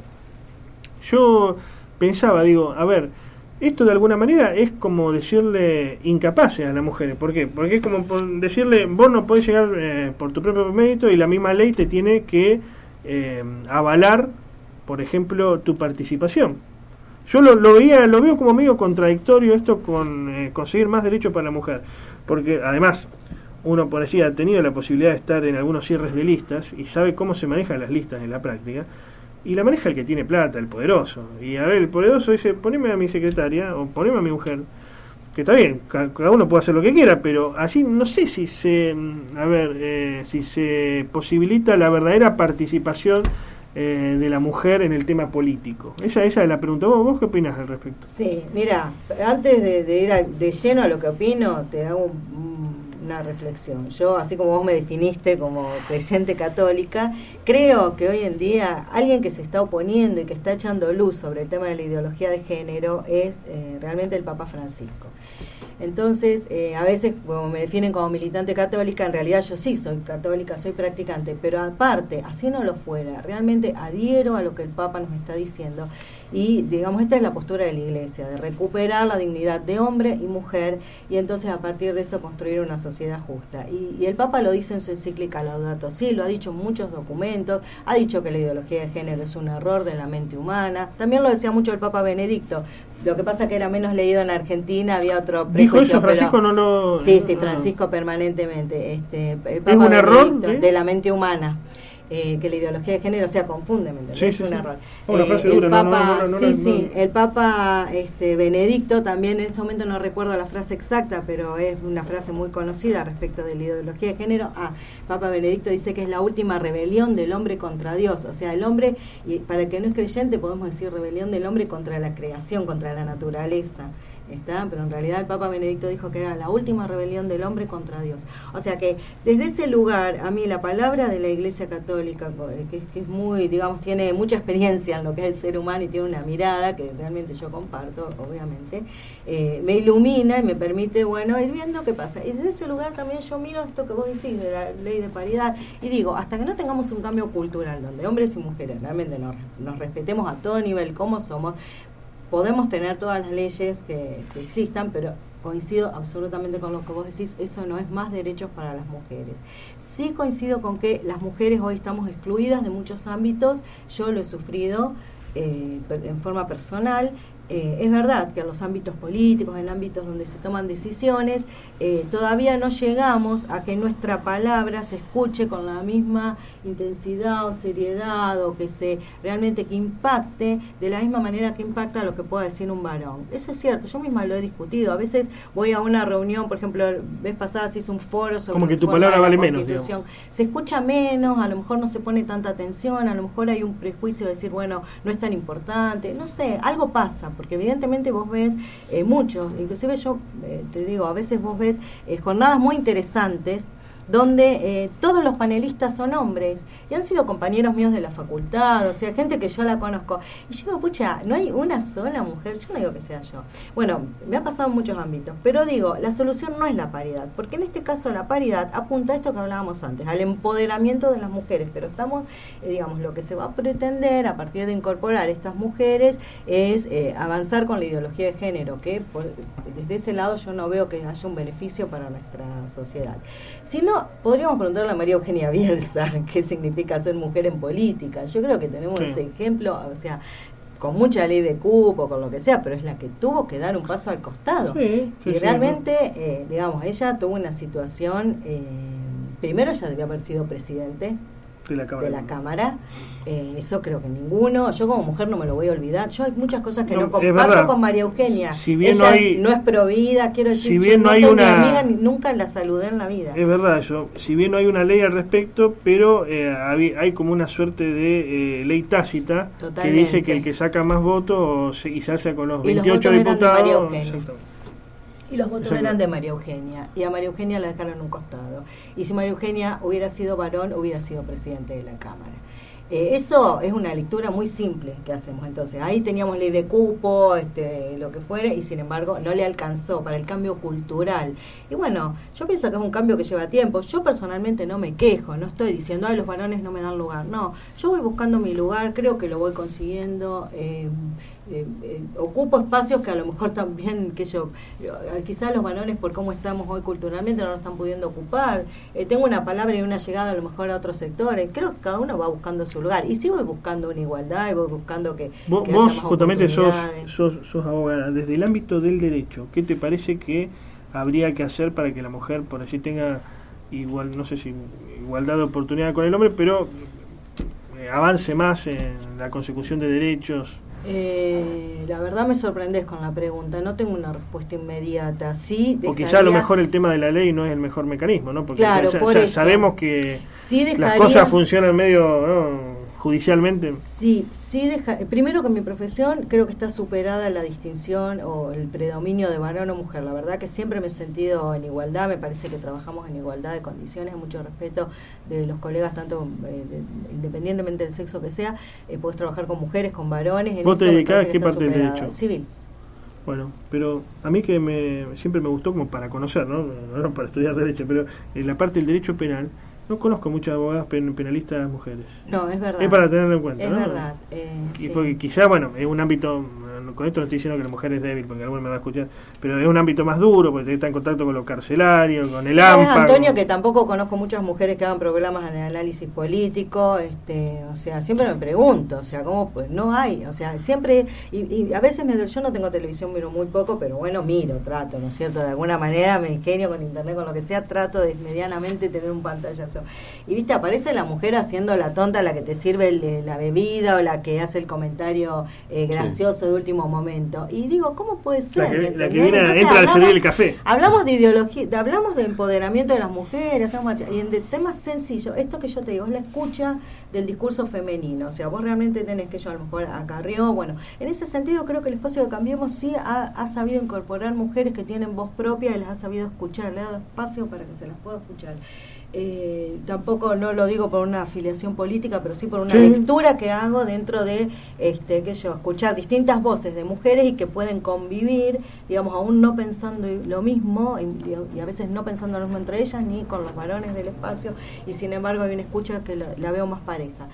S1: Yo pensaba, digo, a ver, esto de alguna manera es como decirle incapaces a las mujeres. ¿Por qué? Porque es como por decirle, vos no podés llegar eh, por tu propio mérito y la misma ley te tiene que Eh, avalar, por ejemplo, tu participación. Yo lo, lo veía, lo veo como medio contradictorio esto con eh, conseguir más derechos para la mujer, porque además uno por allí ha tenido la posibilidad de estar en algunos cierres de listas y sabe cómo se manejan las listas en la práctica, y la maneja el que tiene plata, el poderoso, y a ver, el poderoso dice, poneme a mi secretaria o poneme a mi mujer, que está bien, cada uno puede hacer lo que quiera, pero allí no sé si se, a ver, eh, si se posibilita la verdadera participación eh, de la mujer en el tema político. Esa, esa es la pregunta. ¿Vos, vos qué opinás al respecto?
S2: Sí, mira, antes de, de ir a, de lleno a lo que opino, te hago un, una reflexión. Yo, así como vos me definiste como creyente católica, creo que hoy en día alguien que se está oponiendo y que está echando luz sobre el tema de la ideología de género es eh, realmente el Papa Francisco. Entonces, eh, a veces, como me definen como militante católica, en realidad yo sí soy católica, soy practicante, pero aparte, así no lo fuera, realmente adhiero a lo que el Papa nos está diciendo. Y, digamos, esta es la postura de la Iglesia, de recuperar la dignidad de hombre y mujer, y entonces a partir de eso construir una sociedad justa. Y, y el Papa lo dice en su encíclica Laudato Si, lo ha dicho en muchos documentos, ha dicho que la ideología de género es un error de la mente humana, también lo decía mucho el Papa Benedicto. Lo que pasa que era menos leído en Argentina, había otro prejuicio.
S1: ¿Dijo eso Francisco?
S2: Pero,
S1: no lo...
S2: Sí, sí, Francisco no. permanentemente. Este, el Papa
S1: ¿Es un error?
S2: ¿Eh? De la mente humana. Eh, que la ideología de género, o sea, confunde, ¿me entendés?
S1: Sí,
S2: es
S1: sí,
S2: un
S1: sí.
S2: error.
S1: Oh, una
S2: eh,
S1: frase
S2: el
S1: dura,
S2: Papa,
S1: no, no, no, no,
S2: sí,
S1: no,
S2: sí,
S1: no.
S2: el Papa este, Benedicto también, en ese momento no recuerdo la frase exacta, pero es una frase muy conocida respecto de la ideología de género. Ah, Papa Benedicto dice que es la última rebelión del hombre contra Dios, o sea, el hombre, y para el que no es creyente podemos decir rebelión del hombre contra la creación, contra la naturaleza. Está, pero en realidad el Papa Benedicto dijo que era la última rebelión del hombre contra Dios. O sea que desde ese lugar, a mí la palabra de la Iglesia Católica, que, que es muy, digamos, tiene mucha experiencia en lo que es el ser humano y tiene una mirada que realmente yo comparto, obviamente, eh, me ilumina y me permite, bueno, ir viendo qué pasa. Y desde ese lugar también yo miro esto que vos decís de la ley de paridad y digo, hasta que no tengamos un cambio cultural donde hombres y mujeres realmente nos, nos respetemos a todo nivel como somos, podemos tener todas las leyes que, que existan, pero coincido absolutamente con lo que vos decís, eso no es más derechos para las mujeres. Sí coincido con que las mujeres hoy estamos excluidas de muchos ámbitos, yo lo he sufrido eh, en forma personal. Eh, es verdad que en los ámbitos políticos, en ámbitos donde se toman decisiones, eh, todavía no llegamos a que nuestra palabra se escuche con la misma intensidad o seriedad, o que se realmente que impacte de la misma manera que impacta lo que pueda decir un varón. Eso es cierto, yo misma lo he discutido. A veces voy a una reunión, por ejemplo, la vez pasada se hizo un foro sobre
S1: como que tu palabra vale menos, digamos.
S2: Se escucha menos, a lo mejor no se pone tanta atención, a lo mejor hay un prejuicio de decir, bueno, no es tan importante, no sé, algo pasa, porque evidentemente vos ves eh, muchos, inclusive yo eh, te digo, a veces vos ves eh, jornadas muy interesantes donde eh, todos los panelistas son hombres y han sido compañeros míos de la facultad, o sea, gente que yo la conozco, y yo digo, pucha, no hay una sola mujer, yo no digo que sea yo, bueno, me ha pasado en muchos ámbitos, pero digo, la solución no es la paridad, porque en este caso la paridad apunta a esto que hablábamos antes, al empoderamiento de las mujeres, pero estamos, eh, digamos, lo que se va a pretender a partir de incorporar estas mujeres es eh, avanzar con la ideología de género, que por, desde ese lado yo no veo que haya un beneficio para nuestra sociedad. Si no, podríamos preguntarle a María Eugenia Bielsa qué significa ser mujer en política. Yo creo que tenemos
S1: sí.
S2: ese ejemplo, o sea, con mucha ley de cupo, con lo que sea, pero es la que tuvo que dar un paso al costado.
S1: Sí, sí,
S2: y
S1: sí,
S2: realmente, sí. eh, digamos, ella tuvo una situación, eh, primero ella debía haber sido presidente
S1: de la Cámara,
S2: de la cámara. Eh, eso creo que ninguno, yo como mujer no me lo voy a olvidar. Yo hay muchas cosas que no, no comparto con María Eugenia.
S1: Si, si bien
S2: ella
S1: no, hay,
S2: no es provida, quiero decir,
S1: si bien
S2: yo
S1: no,
S2: no
S1: hay
S2: soy
S1: una,
S2: mi amiga, ni, nunca la saludé en la vida.
S1: Es verdad eso, si bien no hay una ley al respecto, pero eh, hay, hay como una suerte de eh, ley tácita. Totalmente. Que dice que el que saca más votos se, y se hace con los y veintiocho
S2: los
S1: diputados.
S2: Y los votos eran de María Eugenia, y a María Eugenia la dejaron en un costado. Y si María Eugenia hubiera sido varón, hubiera sido presidente de la Cámara. Eh, eso es una lectura muy simple que hacemos. Entonces, ahí teníamos ley de cupo, este, lo que fuera, y sin embargo no le alcanzó para el cambio cultural. Y bueno, yo pienso que es un cambio que lleva tiempo. Yo personalmente no me quejo, no estoy diciendo, ay, los varones no me dan lugar. No, yo voy buscando mi lugar, creo que lo voy consiguiendo. Eh, Eh, eh, ocupo espacios que a lo mejor también que yo eh, quizás los varones por cómo estamos hoy culturalmente no lo están pudiendo ocupar. Eh, tengo una palabra y una llegada a lo mejor a otros sectores. Creo que cada uno va buscando su lugar y sí voy buscando una igualdad y voy buscando que,
S1: vos,
S2: que
S1: vos
S2: haya más
S1: justamente sos, sos, sos abogada desde el ámbito del derecho. ¿Qué te parece que habría que hacer para que la mujer por allí tenga igual, no sé si igualdad de oportunidad con el hombre, pero eh, avance más en la consecución de derechos?
S2: Eh, la verdad me sorprendes con la pregunta, no tengo una respuesta inmediata. Sí, dejaría...
S1: O quizá a lo mejor el tema de la ley no es el mejor mecanismo, ¿no? Porque
S2: claro,
S1: ya,
S2: por
S1: ya
S2: eso.
S1: sabemos que
S2: sí dejaría...
S1: las cosas funcionan medio, ¿no?, judicialmente.
S2: Sí, sí deja... primero que en mi profesión creo que está superada la distinción o el predominio de varón o mujer. La verdad que siempre me he sentido en igualdad, me parece que trabajamos en igualdad de condiciones, mucho respeto de los colegas, tanto eh, de, independientemente del sexo que sea, eh, podés trabajar con mujeres, con varones. En
S1: ¿Vos te dedicás a qué parte
S2: superada.
S1: del derecho?
S2: Civil.
S1: Bueno, pero a mí que me siempre me gustó como para conocer, ¿no? No para estudiar derecho, pero en la parte del derecho penal no conozco muchas abogadas pen, penalistas mujeres.
S2: No, es verdad.
S1: Es para tenerlo en cuenta,
S2: es
S1: ¿no?
S2: Es verdad. Eh,
S1: y
S2: sí.
S1: Porque quizá, bueno, es un ámbito, con esto no estoy diciendo que la mujer es débil, porque alguno me va a escuchar, pero es un ámbito más duro, porque está en contacto con lo carcelario, con el AMPA.
S2: ¿Sabes, Antonio,
S1: con...
S2: que tampoco conozco muchas mujeres que hagan programas en el análisis político? Este, o sea, siempre me pregunto, o sea, ¿cómo? Pues no hay, o sea, siempre, y, y a veces me, yo no tengo televisión, miro muy poco, pero bueno, miro, trato, ¿no es cierto? De alguna manera me ingenio con internet, con lo que sea, trato de medianamente tener un pantallazo. Y viste, aparece la mujer haciendo la tonta, la que te sirve el, la bebida o la que hace el comentario eh, gracioso sí. de último momento. Y digo, ¿cómo puede ser?
S1: La que, la que viene, entra hablamos, a servir el café.
S2: Hablamos de ideología, de, hablamos de empoderamiento de las mujeres, y en de temas sencillos. Esto que yo te digo es la escucha del discurso femenino. O sea, vos realmente tenés que yo a lo mejor acarrió. Bueno, en ese sentido creo que el espacio de Cambiemos sí ha, ha sabido incorporar mujeres que tienen voz propia y las ha sabido escuchar, le ha dado espacio para que se las pueda escuchar. Eh, tampoco no lo digo por una afiliación política, pero sí por una sí. lectura que hago dentro de este que yo escuchar distintas voces de mujeres y que pueden convivir, digamos, aún no pensando lo mismo y, y a veces no pensando lo mismo entre ellas ni con los varones del espacio, y sin embargo hay una escucha que la, la veo más pareja.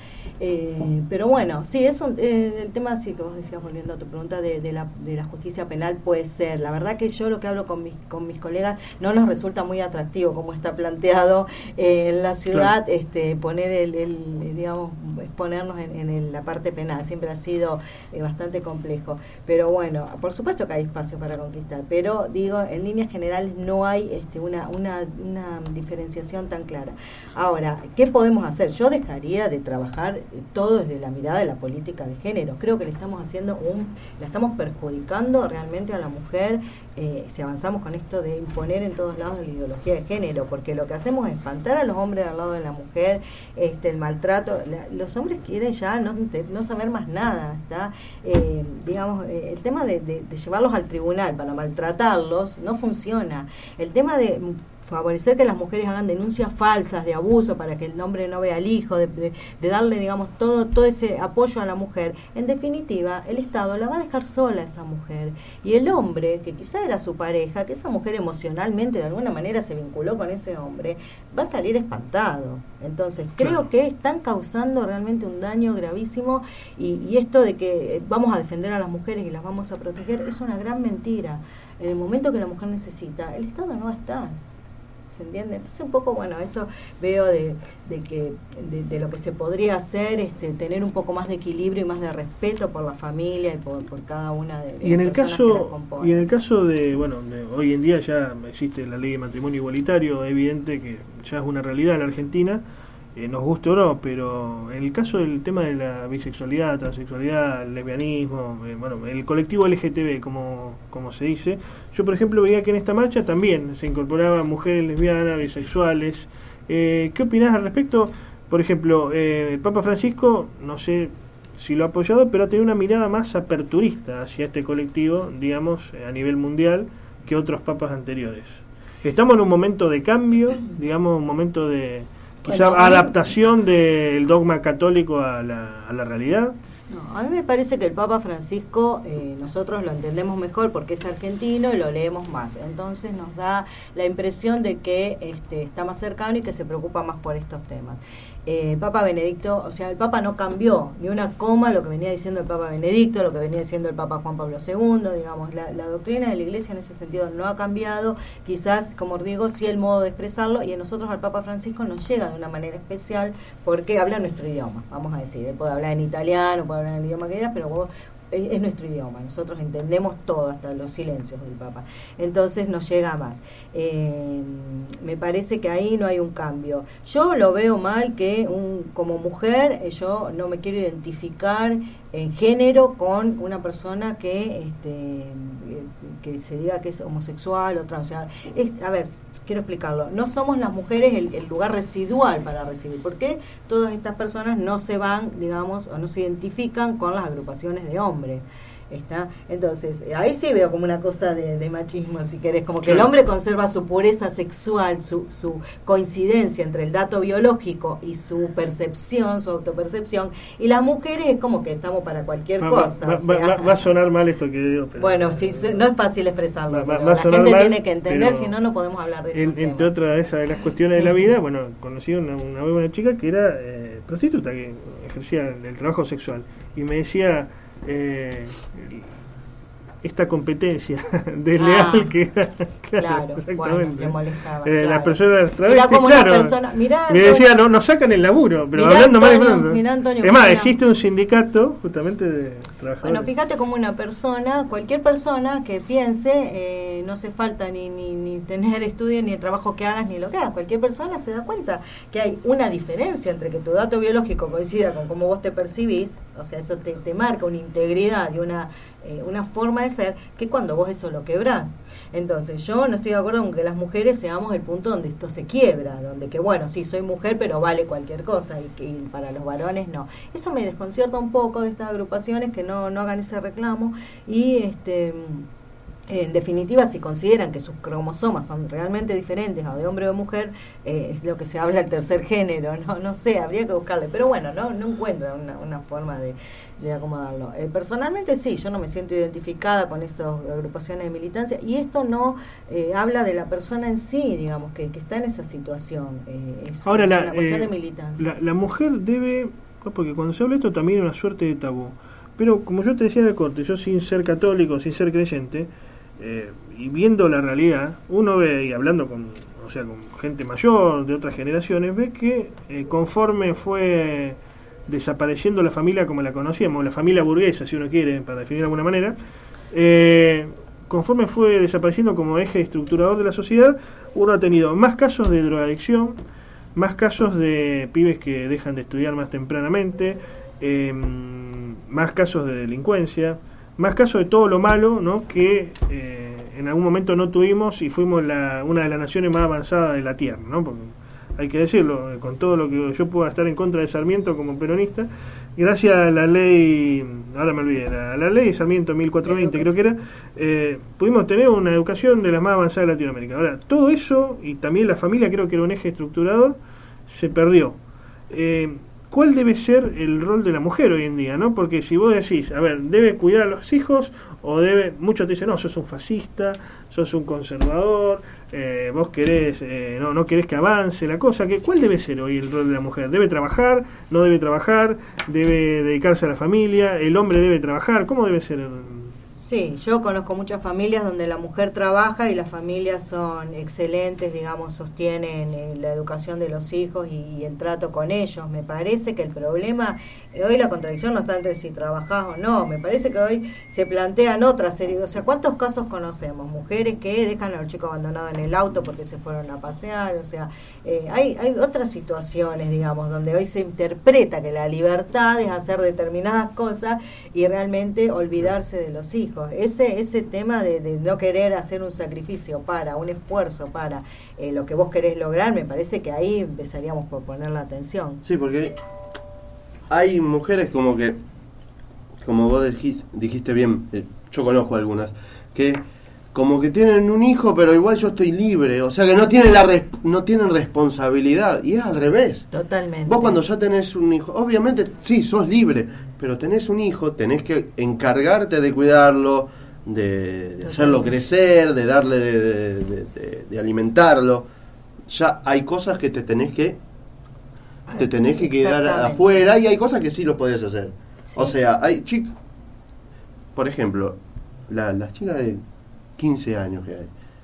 S2: Eh, pero bueno, sí, es un, eh, el tema sí que vos decías, volviendo a tu pregunta de, de, la, de la justicia penal, puede ser. La verdad que yo lo que hablo con mis, con mis colegas no nos resulta muy atractivo como está planteado eh, en la ciudad, claro. este poner el, el digamos, exponernos en, en el, la parte penal. Siempre ha sido eh, bastante complejo. Pero bueno, por supuesto que hay espacio para conquistar, pero digo, en líneas generales no hay este, una, una, una diferenciación tan clara. Ahora, ¿qué podemos hacer? Yo dejaría de trabajar todo desde la mirada de la política de género. Creo que le estamos haciendo un, la estamos perjudicando realmente a la mujer eh, si avanzamos con esto de imponer en todos lados la ideología de género, porque lo que hacemos es espantar a los hombres al lado de la mujer, este el maltrato. La, los hombres quieren ya no, no saber más nada, ¿está? Eh, digamos, eh, el tema de, de, de llevarlos al tribunal para maltratarlos no funciona. El tema de favorecer que las mujeres hagan denuncias falsas de abuso para que el hombre no vea al hijo, de, de, de darle, digamos, todo todo ese apoyo a la mujer. En definitiva, el Estado la va a dejar sola a esa mujer. Y el hombre, que quizá era su pareja, que esa mujer emocionalmente de alguna manera se vinculó con ese hombre, va a salir espantado. Entonces, creo que están causando realmente un daño gravísimo y, y esto de que vamos a defender a las mujeres y las vamos a proteger es una gran mentira. En el momento que la mujer necesita, el Estado no va a estar. ¿se entiende? Entonces un poco, bueno, eso veo de, de que de, de lo que se podría hacer, este, tener un poco más de equilibrio y más de respeto por la familia y por, por cada una de, de
S1: y en
S2: las
S1: el
S2: personas
S1: caso
S2: que la componen.
S1: Y en el caso de, bueno, de, hoy en día ya existe la ley de matrimonio igualitario, es evidente que ya es una realidad en la Argentina, eh, nos guste o no, pero en el caso del tema de la bisexualidad, transexualidad, el lesbianismo, eh, bueno, el colectivo L G T B, como, como se dice, yo por ejemplo veía que en esta marcha también se incorporaban mujeres lesbianas, bisexuales. Eh, ¿Qué opinás al respecto? Por ejemplo, eh, el Papa Francisco, no sé si lo ha apoyado, pero ha tenido una mirada más aperturista hacia este colectivo, digamos, a nivel mundial, que otros papas anteriores. Estamos en un momento de cambio, digamos, un momento de quizá bueno, adaptación del dogma católico a la, a la realidad.
S2: No, a mí me parece que el Papa Francisco eh, nosotros lo entendemos mejor porque es argentino y lo leemos más, entonces nos da la impresión de que este, está más cercano y que se preocupa más por estos temas. Eh, Papa Benedicto, o sea, el Papa no cambió ni una coma lo que venía diciendo el Papa Benedicto, lo que venía diciendo el Papa Juan Pablo segundo, digamos, la, la doctrina de la Iglesia en ese sentido no ha cambiado, quizás, como digo, sí el modo de expresarlo, y a nosotros al Papa Francisco nos llega de una manera especial porque habla nuestro idioma, vamos a decir, él puede hablar en italiano, puede hablar en el idioma que quieras, pero vos es, es nuestro idioma, nosotros entendemos todo, hasta los silencios del Papa, entonces nos llega más. Eh, me parece que ahí no hay un cambio. Yo lo veo mal que un, como mujer eh, yo no me quiero identificar en género con una persona que este eh, que se diga que es homosexual o trans, o sea, es, a ver, quiero explicarlo, no somos las mujeres el, el lugar residual para recibir, porque todas estas personas no se van, digamos, o no se identifican con las agrupaciones de hombres. ¿Está? Entonces, ahí sí veo como una cosa de, de machismo, si querés, como que claro. El hombre conserva su pureza sexual, su, su coincidencia entre el dato biológico y su percepción, su autopercepción, y las mujeres es como que estamos para cualquier
S1: va,
S2: cosa.
S1: Va,
S2: o sea,
S1: va, va a sonar mal esto que digo. Pero
S2: bueno, sí, no es fácil expresarlo,
S1: va,
S2: pero
S1: va
S2: la gente
S1: mal,
S2: tiene que entender, si no, no podemos hablar de
S1: en,
S2: este
S1: Entre
S2: tema.
S1: otras de esas de las cuestiones de la vida, bueno, conocí una, una muy buena chica que era eh, prostituta, que ejercía el trabajo sexual, y me decía... Eh, esta competencia desleal ah, que era, claro,
S2: claro bueno, le molestaba,
S1: eh,
S2: claro.
S1: Las personas travestis,
S2: como
S1: claro,
S2: persona, mirá,
S1: me
S2: Antonio,
S1: decía, no, nos sacan el laburo, pero
S2: mirá,
S1: hablando
S2: Antonio,
S1: mal de
S2: mirá, Antonio,
S1: es más,
S2: una...
S1: existe un sindicato justamente de trabajadores.
S2: Bueno, fíjate como una persona, cualquier persona que piense, eh, no hace falta ni, ni, ni tener estudio, ni el trabajo que hagas, ni lo que hagas, cualquier persona se da cuenta que hay una diferencia entre que tu dato biológico coincida con cómo vos te percibís, o sea, eso te, te marca una integridad y una Eh, una forma de ser, que cuando vos eso lo quebrás. Entonces yo no estoy de acuerdo con que las mujeres seamos el punto donde esto se quiebra, donde que bueno, sí soy mujer pero vale cualquier cosa y que y para los varones no. Eso me desconcierta un poco de estas agrupaciones que no, no hagan ese reclamo y este en definitiva, si consideran que sus cromosomas son realmente diferentes a de hombre o de mujer, eh, es lo que se habla del tercer género, no no sé, habría que buscarle, pero bueno, no no encuentro una, una forma de, de acomodarlo. Eh, personalmente sí, yo no me siento identificada con esas agrupaciones de militancia y esto no eh, habla de la persona en sí, digamos, que, que está en esa situación. Eh, es,
S1: Ahora,
S2: es
S1: la,
S2: una cuestión
S1: eh,
S2: de militancia.
S1: La, la mujer debe, porque cuando se habla esto también hay una suerte de tabú, pero como yo te decía en el corte, yo sin ser católico, sin ser creyente, Eh, y viendo la realidad, uno ve, y hablando con, o sea, con gente mayor de otras generaciones, ve que eh, conforme fue desapareciendo la familia como la conocíamos, la familia burguesa, si uno quiere, para definir de alguna manera, eh, conforme fue desapareciendo como eje estructurador de la sociedad, uno ha tenido más casos de drogadicción, más casos de pibes que dejan de estudiar más tempranamente, eh, más casos de delincuencia, más casos de todo lo malo, ¿no? que eh, en algún momento no tuvimos y fuimos la, una de las naciones más avanzadas de la tierra, ¿no? Porque hay que decirlo, con todo lo que yo pueda estar en contra de Sarmiento como peronista, gracias a la ley, ahora me olvidé, la, la ley de Sarmiento mil cuatrocientos veinte creo que era, eh, pudimos tener una educación de las más avanzadas de Latinoamérica. Ahora, todo eso, y también la familia creo que era un eje estructurador, se perdió. Eh, ¿Cuál debe ser el rol de la mujer hoy en día, no? Porque si vos decís, a ver, ¿debe cuidar a los hijos? O debe, muchos te dicen, no, sos un fascista, sos un conservador, eh, vos querés, eh, no, no querés que avance la cosa. Que, ¿cuál debe ser hoy el rol de la mujer? ¿Debe trabajar? ¿No debe trabajar? ¿Debe dedicarse a la familia? ¿El hombre debe trabajar? ¿Cómo debe ser?
S2: Sí, yo conozco muchas familias donde la mujer trabaja y las familias son excelentes, digamos, sostienen eh, la educación de los hijos y, y el trato con ellos. Me parece que el problema, eh, hoy la contradicción no está entre si trabajás o no, me parece que hoy se plantean otras series. O sea, ¿cuántos casos conocemos? Mujeres que dejan a los chicos abandonados en el auto porque se fueron a pasear, o sea, eh, hay, hay otras situaciones, digamos, donde hoy se interpreta que la libertad es hacer determinadas cosas y realmente olvidarse de los hijos. Ese ese tema de, de no querer hacer un sacrificio para, un esfuerzo para eh, lo que vos querés lograr, me parece que ahí empezaríamos por poner la atención.
S7: Sí, porque hay mujeres como que, como vos dijiste, dijiste bien, eh, yo conozco algunas, que como que tienen un hijo, pero igual yo estoy libre, o sea que no tienen la res- no tienen responsabilidad, y es al revés.
S2: Totalmente.
S7: Vos cuando ya tenés un hijo, obviamente sí, sos libre, pero tenés un hijo, tenés que encargarte de cuidarlo, de, de hacerlo crecer, de darle, de, de, de, de, de alimentarlo. Ya hay cosas que te tenés que te tenés que quedar afuera, y hay cosas que sí lo podés hacer. Sí. O sea, hay chicos, por ejemplo, la, las chicas de quince años que hay,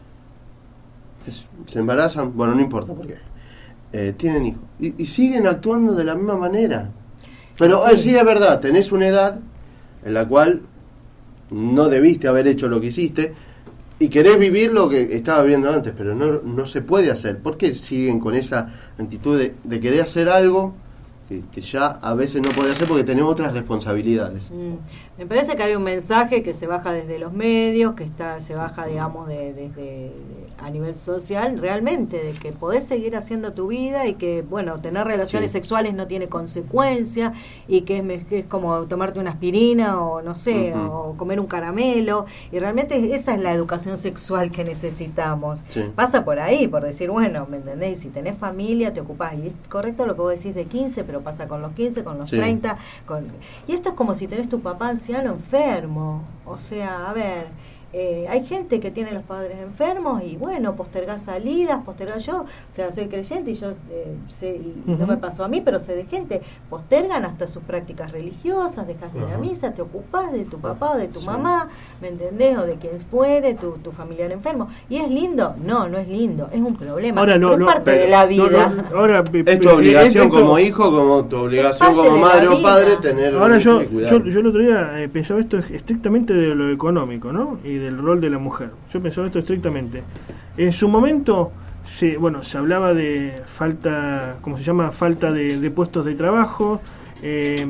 S7: es, se embarazan, bueno, no importa por qué, eh, tienen hijos, y, y siguen actuando de la misma manera. Pero sí. Eh, sí, es verdad, tenés una edad en la cual no debiste haber hecho lo que hiciste y querés vivir lo que estaba viviendo antes, pero no, no se puede hacer. ¿Por qué siguen con esa actitud de, de querer hacer algo que, que ya a veces no puede hacer porque tenemos otras responsabilidades?
S2: Mm. Me parece que hay un mensaje que se baja desde los medios, que está se baja, digamos, de, de, de, de, a nivel social, realmente, de que podés seguir haciendo tu vida y que, bueno, tener relaciones sí. sexuales no tiene consecuencia y que es, que es como tomarte una aspirina o, no sé, uh-huh. o comer un caramelo. Y realmente esa es la educación sexual que necesitamos. Sí. Pasa por ahí, por decir, bueno, ¿me entendés? Si tenés familia, te ocupás. Y es correcto lo que vos decís de quince, pero pasa con los quince, con los sí. treinta. Con... Y esto es como si tenés tu papá anciano enfermo, o sea, a ver, eh, hay gente que tiene los padres enfermos y bueno, postergás salidas, postergás yo, o sea, soy creyente y yo eh, sé, y uh-huh. no me pasó a mí, pero sé de gente, postergan hasta sus prácticas religiosas, dejas de ir a misa, te ocupás de tu papá o de tu sí. mamá, ¿me entendés? O de quien fuere, tu, tu familiar enfermo. ¿Y es lindo? No, no es lindo, es un problema,
S1: ahora, no,
S2: pero
S1: no,
S2: parte
S1: pero,
S2: de la vida.
S1: No, no, ahora,
S7: es tu obligación como hijo, como tu obligación como madre o padre tener
S1: ahora yo, yo, yo el otro día eh, pensaba esto estrictamente de lo económico, ¿no? Y del rol de la mujer. Yo pensaba esto estrictamente. En su momento, se, bueno, se hablaba de falta, ¿cómo se llama? Falta de, de puestos de trabajo. Eh,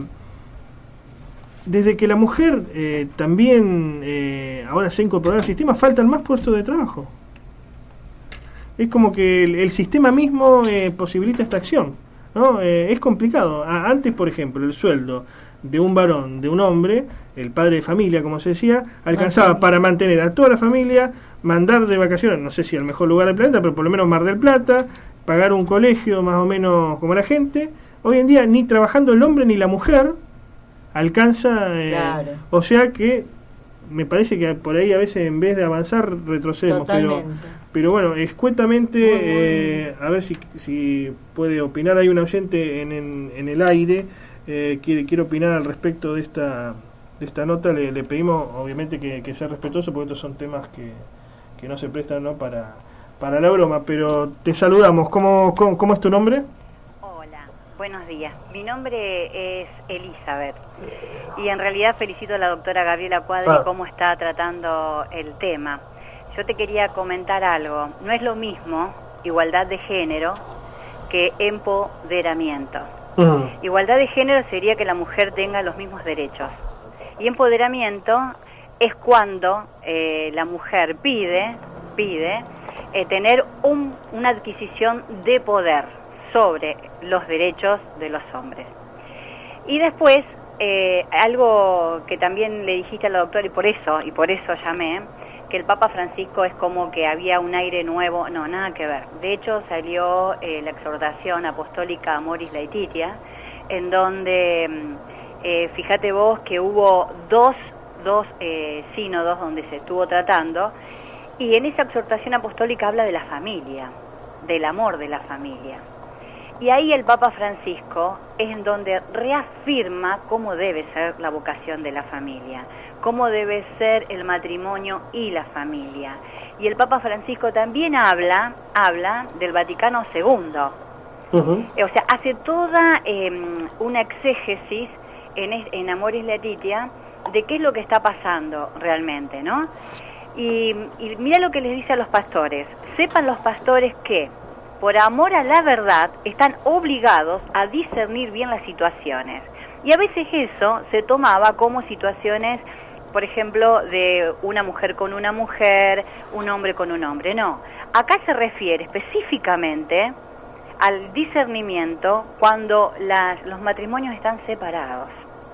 S1: desde que la mujer eh, también eh, ahora se ha incorporado al sistema, faltan más puestos de trabajo. Es como que el, el sistema mismo eh, posibilita esta acción, ¿no? Eh, es complicado. Ah, antes, por ejemplo, el sueldo de un varón, de un hombre, el padre de familia, como se decía, alcanzaba okay. para mantener a toda la familia, mandar de vacaciones, no sé si al mejor lugar del planeta, pero por lo menos Mar del Plata, pagar un colegio más o menos como la gente. Hoy en día ni trabajando el hombre ni la mujer alcanza, eh, claro. o sea que me parece que por ahí a veces en vez de avanzar retrocedemos. Pero, pero bueno, escuetamente, eh, a ver si, si puede opinar. Hay un oyente en, en, en el aire, eh, quiere, quiere opinar al respecto de esta de esta nota. Le, le pedimos obviamente que, que sea respetuoso, porque estos son temas que, que no se prestan, ¿no? para, para la broma. Pero te saludamos. ¿Cómo, cómo, cómo es tu nombre?
S8: Hola, buenos días. Mi nombre es Elizabeth y en realidad felicito a la doctora Gabriela Cuadri ah. cómo está tratando el tema. Yo te quería comentar algo. No es lo mismo igualdad de género que empoderamiento. Uh-huh. Igualdad de género sería que la mujer tenga los mismos derechos. Y empoderamiento es cuando eh, la mujer pide, pide eh, tener un, una adquisición de poder sobre los derechos de los hombres. Y después, eh, algo que también le dijiste a la doctora, y por eso, y por eso llamé, que el Papa Francisco es como que había un aire nuevo. No, nada que ver. De hecho, salió eh, la exhortación apostólica Amoris Laetitia, en donde, eh, fíjate vos que hubo dos, dos eh, sínodos donde se estuvo tratando, y en esa exhortación apostólica habla de la familia, del amor de la familia. Y ahí el Papa Francisco es en donde reafirma cómo debe ser la vocación de la familia, cómo debe ser el matrimonio y la familia. Y el Papa Francisco también habla, habla del Vaticano segundo. Uh-huh. O sea, hace toda eh, una exégesis en, en Amoris Laetitia de qué es lo que está pasando realmente, ¿no? Y, y mira lo que les dice a los pastores. Sepan los pastores que, por amor a la verdad, están obligados a discernir bien las situaciones. Y a veces eso se tomaba como situaciones, por ejemplo, de una mujer con una mujer, un hombre con un hombre. No, acá se refiere específicamente al discernimiento cuando las, los matrimonios están separados.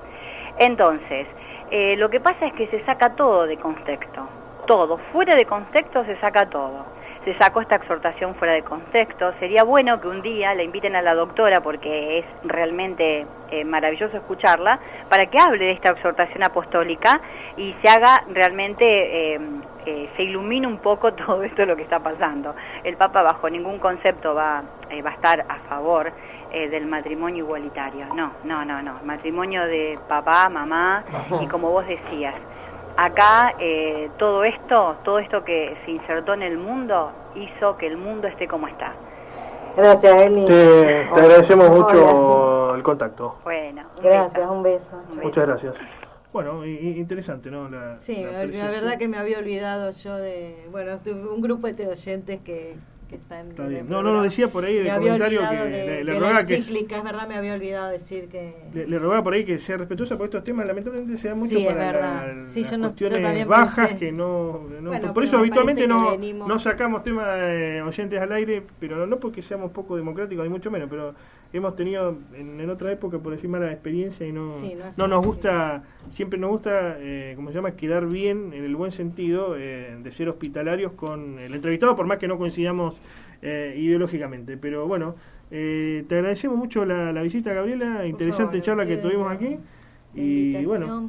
S8: Entonces, eh, lo que pasa es que se saca todo de contexto, todo, fuera de contexto se saca todo. Se sacó esta exhortación fuera de contexto. Sería bueno que un día la inviten a la doctora, porque es realmente eh, maravilloso escucharla, para que hable de esta exhortación apostólica y se haga realmente, eh, eh, se ilumine un poco todo esto de lo que está pasando. El Papa bajo ningún concepto va, eh, va a estar a favor eh, del matrimonio igualitario. No, no, no, no. Matrimonio de papá, mamá y como vos decías. Acá eh, todo esto, todo esto que se insertó en el mundo hizo que el mundo esté como está.
S2: Gracias, Eli.
S1: Te, te agradecemos mucho Hola. el contacto.
S8: Bueno,
S2: un gracias, beso. un beso.
S1: Muchas gracias. Bueno, y, interesante, ¿no? La,
S2: sí,
S1: la,
S2: la verdad que me había olvidado yo de, bueno, un grupo de oyentes que que están
S1: Está bien. No, no, no decía por ahí el comentario que
S2: de,
S1: le, le
S2: de
S1: rogaba
S2: la
S1: que
S2: encíclica, es verdad, me había olvidado decir que
S1: le, le rogaba por ahí que sea respetuosa, porque estos temas lamentablemente se dan mucho
S2: sí,
S1: para
S2: la, sí,
S1: las
S2: yo no,
S1: cuestiones
S2: yo
S1: bajas
S2: pensé.
S1: que no, no
S2: bueno,
S1: por eso habitualmente no,
S2: venimos...
S1: no sacamos temas eh, oyentes al aire, pero no, no porque seamos poco democráticos ni mucho menos, pero hemos tenido en, en otra época, por decir, mala experiencia y no,
S2: sí, no,
S1: no nos gusta, siempre nos gusta, eh, como se llama, quedar bien en el buen sentido eh, de ser hospitalarios con el entrevistado, por más que no coincidamos eh, ideológicamente. Pero bueno, eh, te agradecemos mucho la, la visita, Gabriela, por interesante favor, charla que tuvimos aquí. Y bueno.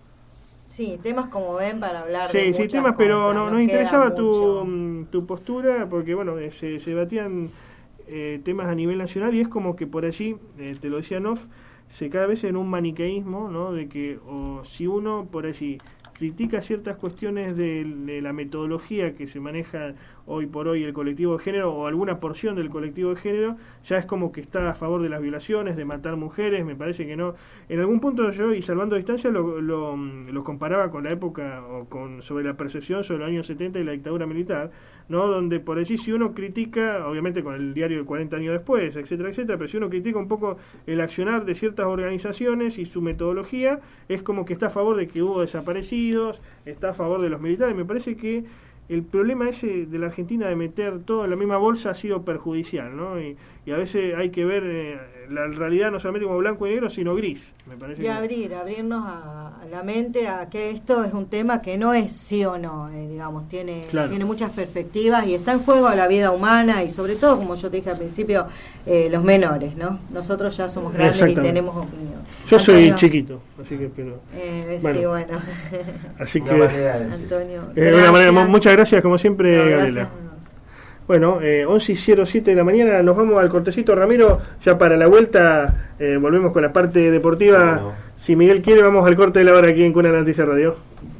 S2: Sí, temas como ven para hablar
S1: sí,
S2: de
S1: sí,
S2: muchas
S1: temas, pero
S2: cosas,
S1: no,
S2: nos
S1: nos interesaba
S2: mucho.
S1: tu, tu postura, porque bueno, se, se debatían eh, temas a nivel nacional y es como que por allí, eh, te lo decía Noff, se cae a veces en un maniqueísmo, ¿no? De que o si uno por allí critica ciertas cuestiones de, de la metodología que se maneja hoy por hoy el colectivo de género o alguna porción del colectivo de género, ya es como que está a favor de las violaciones, de matar mujeres. Me parece que no. En algún punto yo, y salvando distancia, lo, lo, lo comparaba con la época o con sobre la percepción sobre los años setenta y la dictadura militar, ¿no? Donde por allí si uno critica, obviamente con el diario de cuarenta años después, etcétera, etcétera, pero si uno critica un poco el accionar de ciertas organizaciones y su metodología, es como que está a favor de que hubo desaparecidos, está a favor de los militares. Me parece que el problema ese de la Argentina de meter todo en la misma bolsa ha sido perjudicial, ¿no? Y, y a veces hay que ver eh, la realidad no solamente como blanco y negro, sino gris, me parece.
S2: Y
S1: que...
S2: abrir, abrirnos a, a la mente a que esto es un tema que no es sí o no, eh, digamos, tiene, claro. tiene muchas perspectivas y está en juego la vida humana y sobre todo, como yo te dije al principio, eh, los menores, ¿no? Nosotros ya somos grandes y tenemos opinión.
S1: Yo Antonio, soy chiquito, así que espero.
S2: Eh, bueno. Sí, bueno.
S1: Así que,
S2: Antonio.
S1: Eh, una manera, muchas gracias, como siempre, no, Gabriela.
S2: Gracias.
S1: Bueno, eh, once y cero siete de la mañana, nos vamos al cortecito, Ramiro. Ya para la vuelta eh, volvemos con la parte deportiva. Bueno. Si Miguel quiere, vamos al corte de la hora aquí en Cuna Noticia Radio.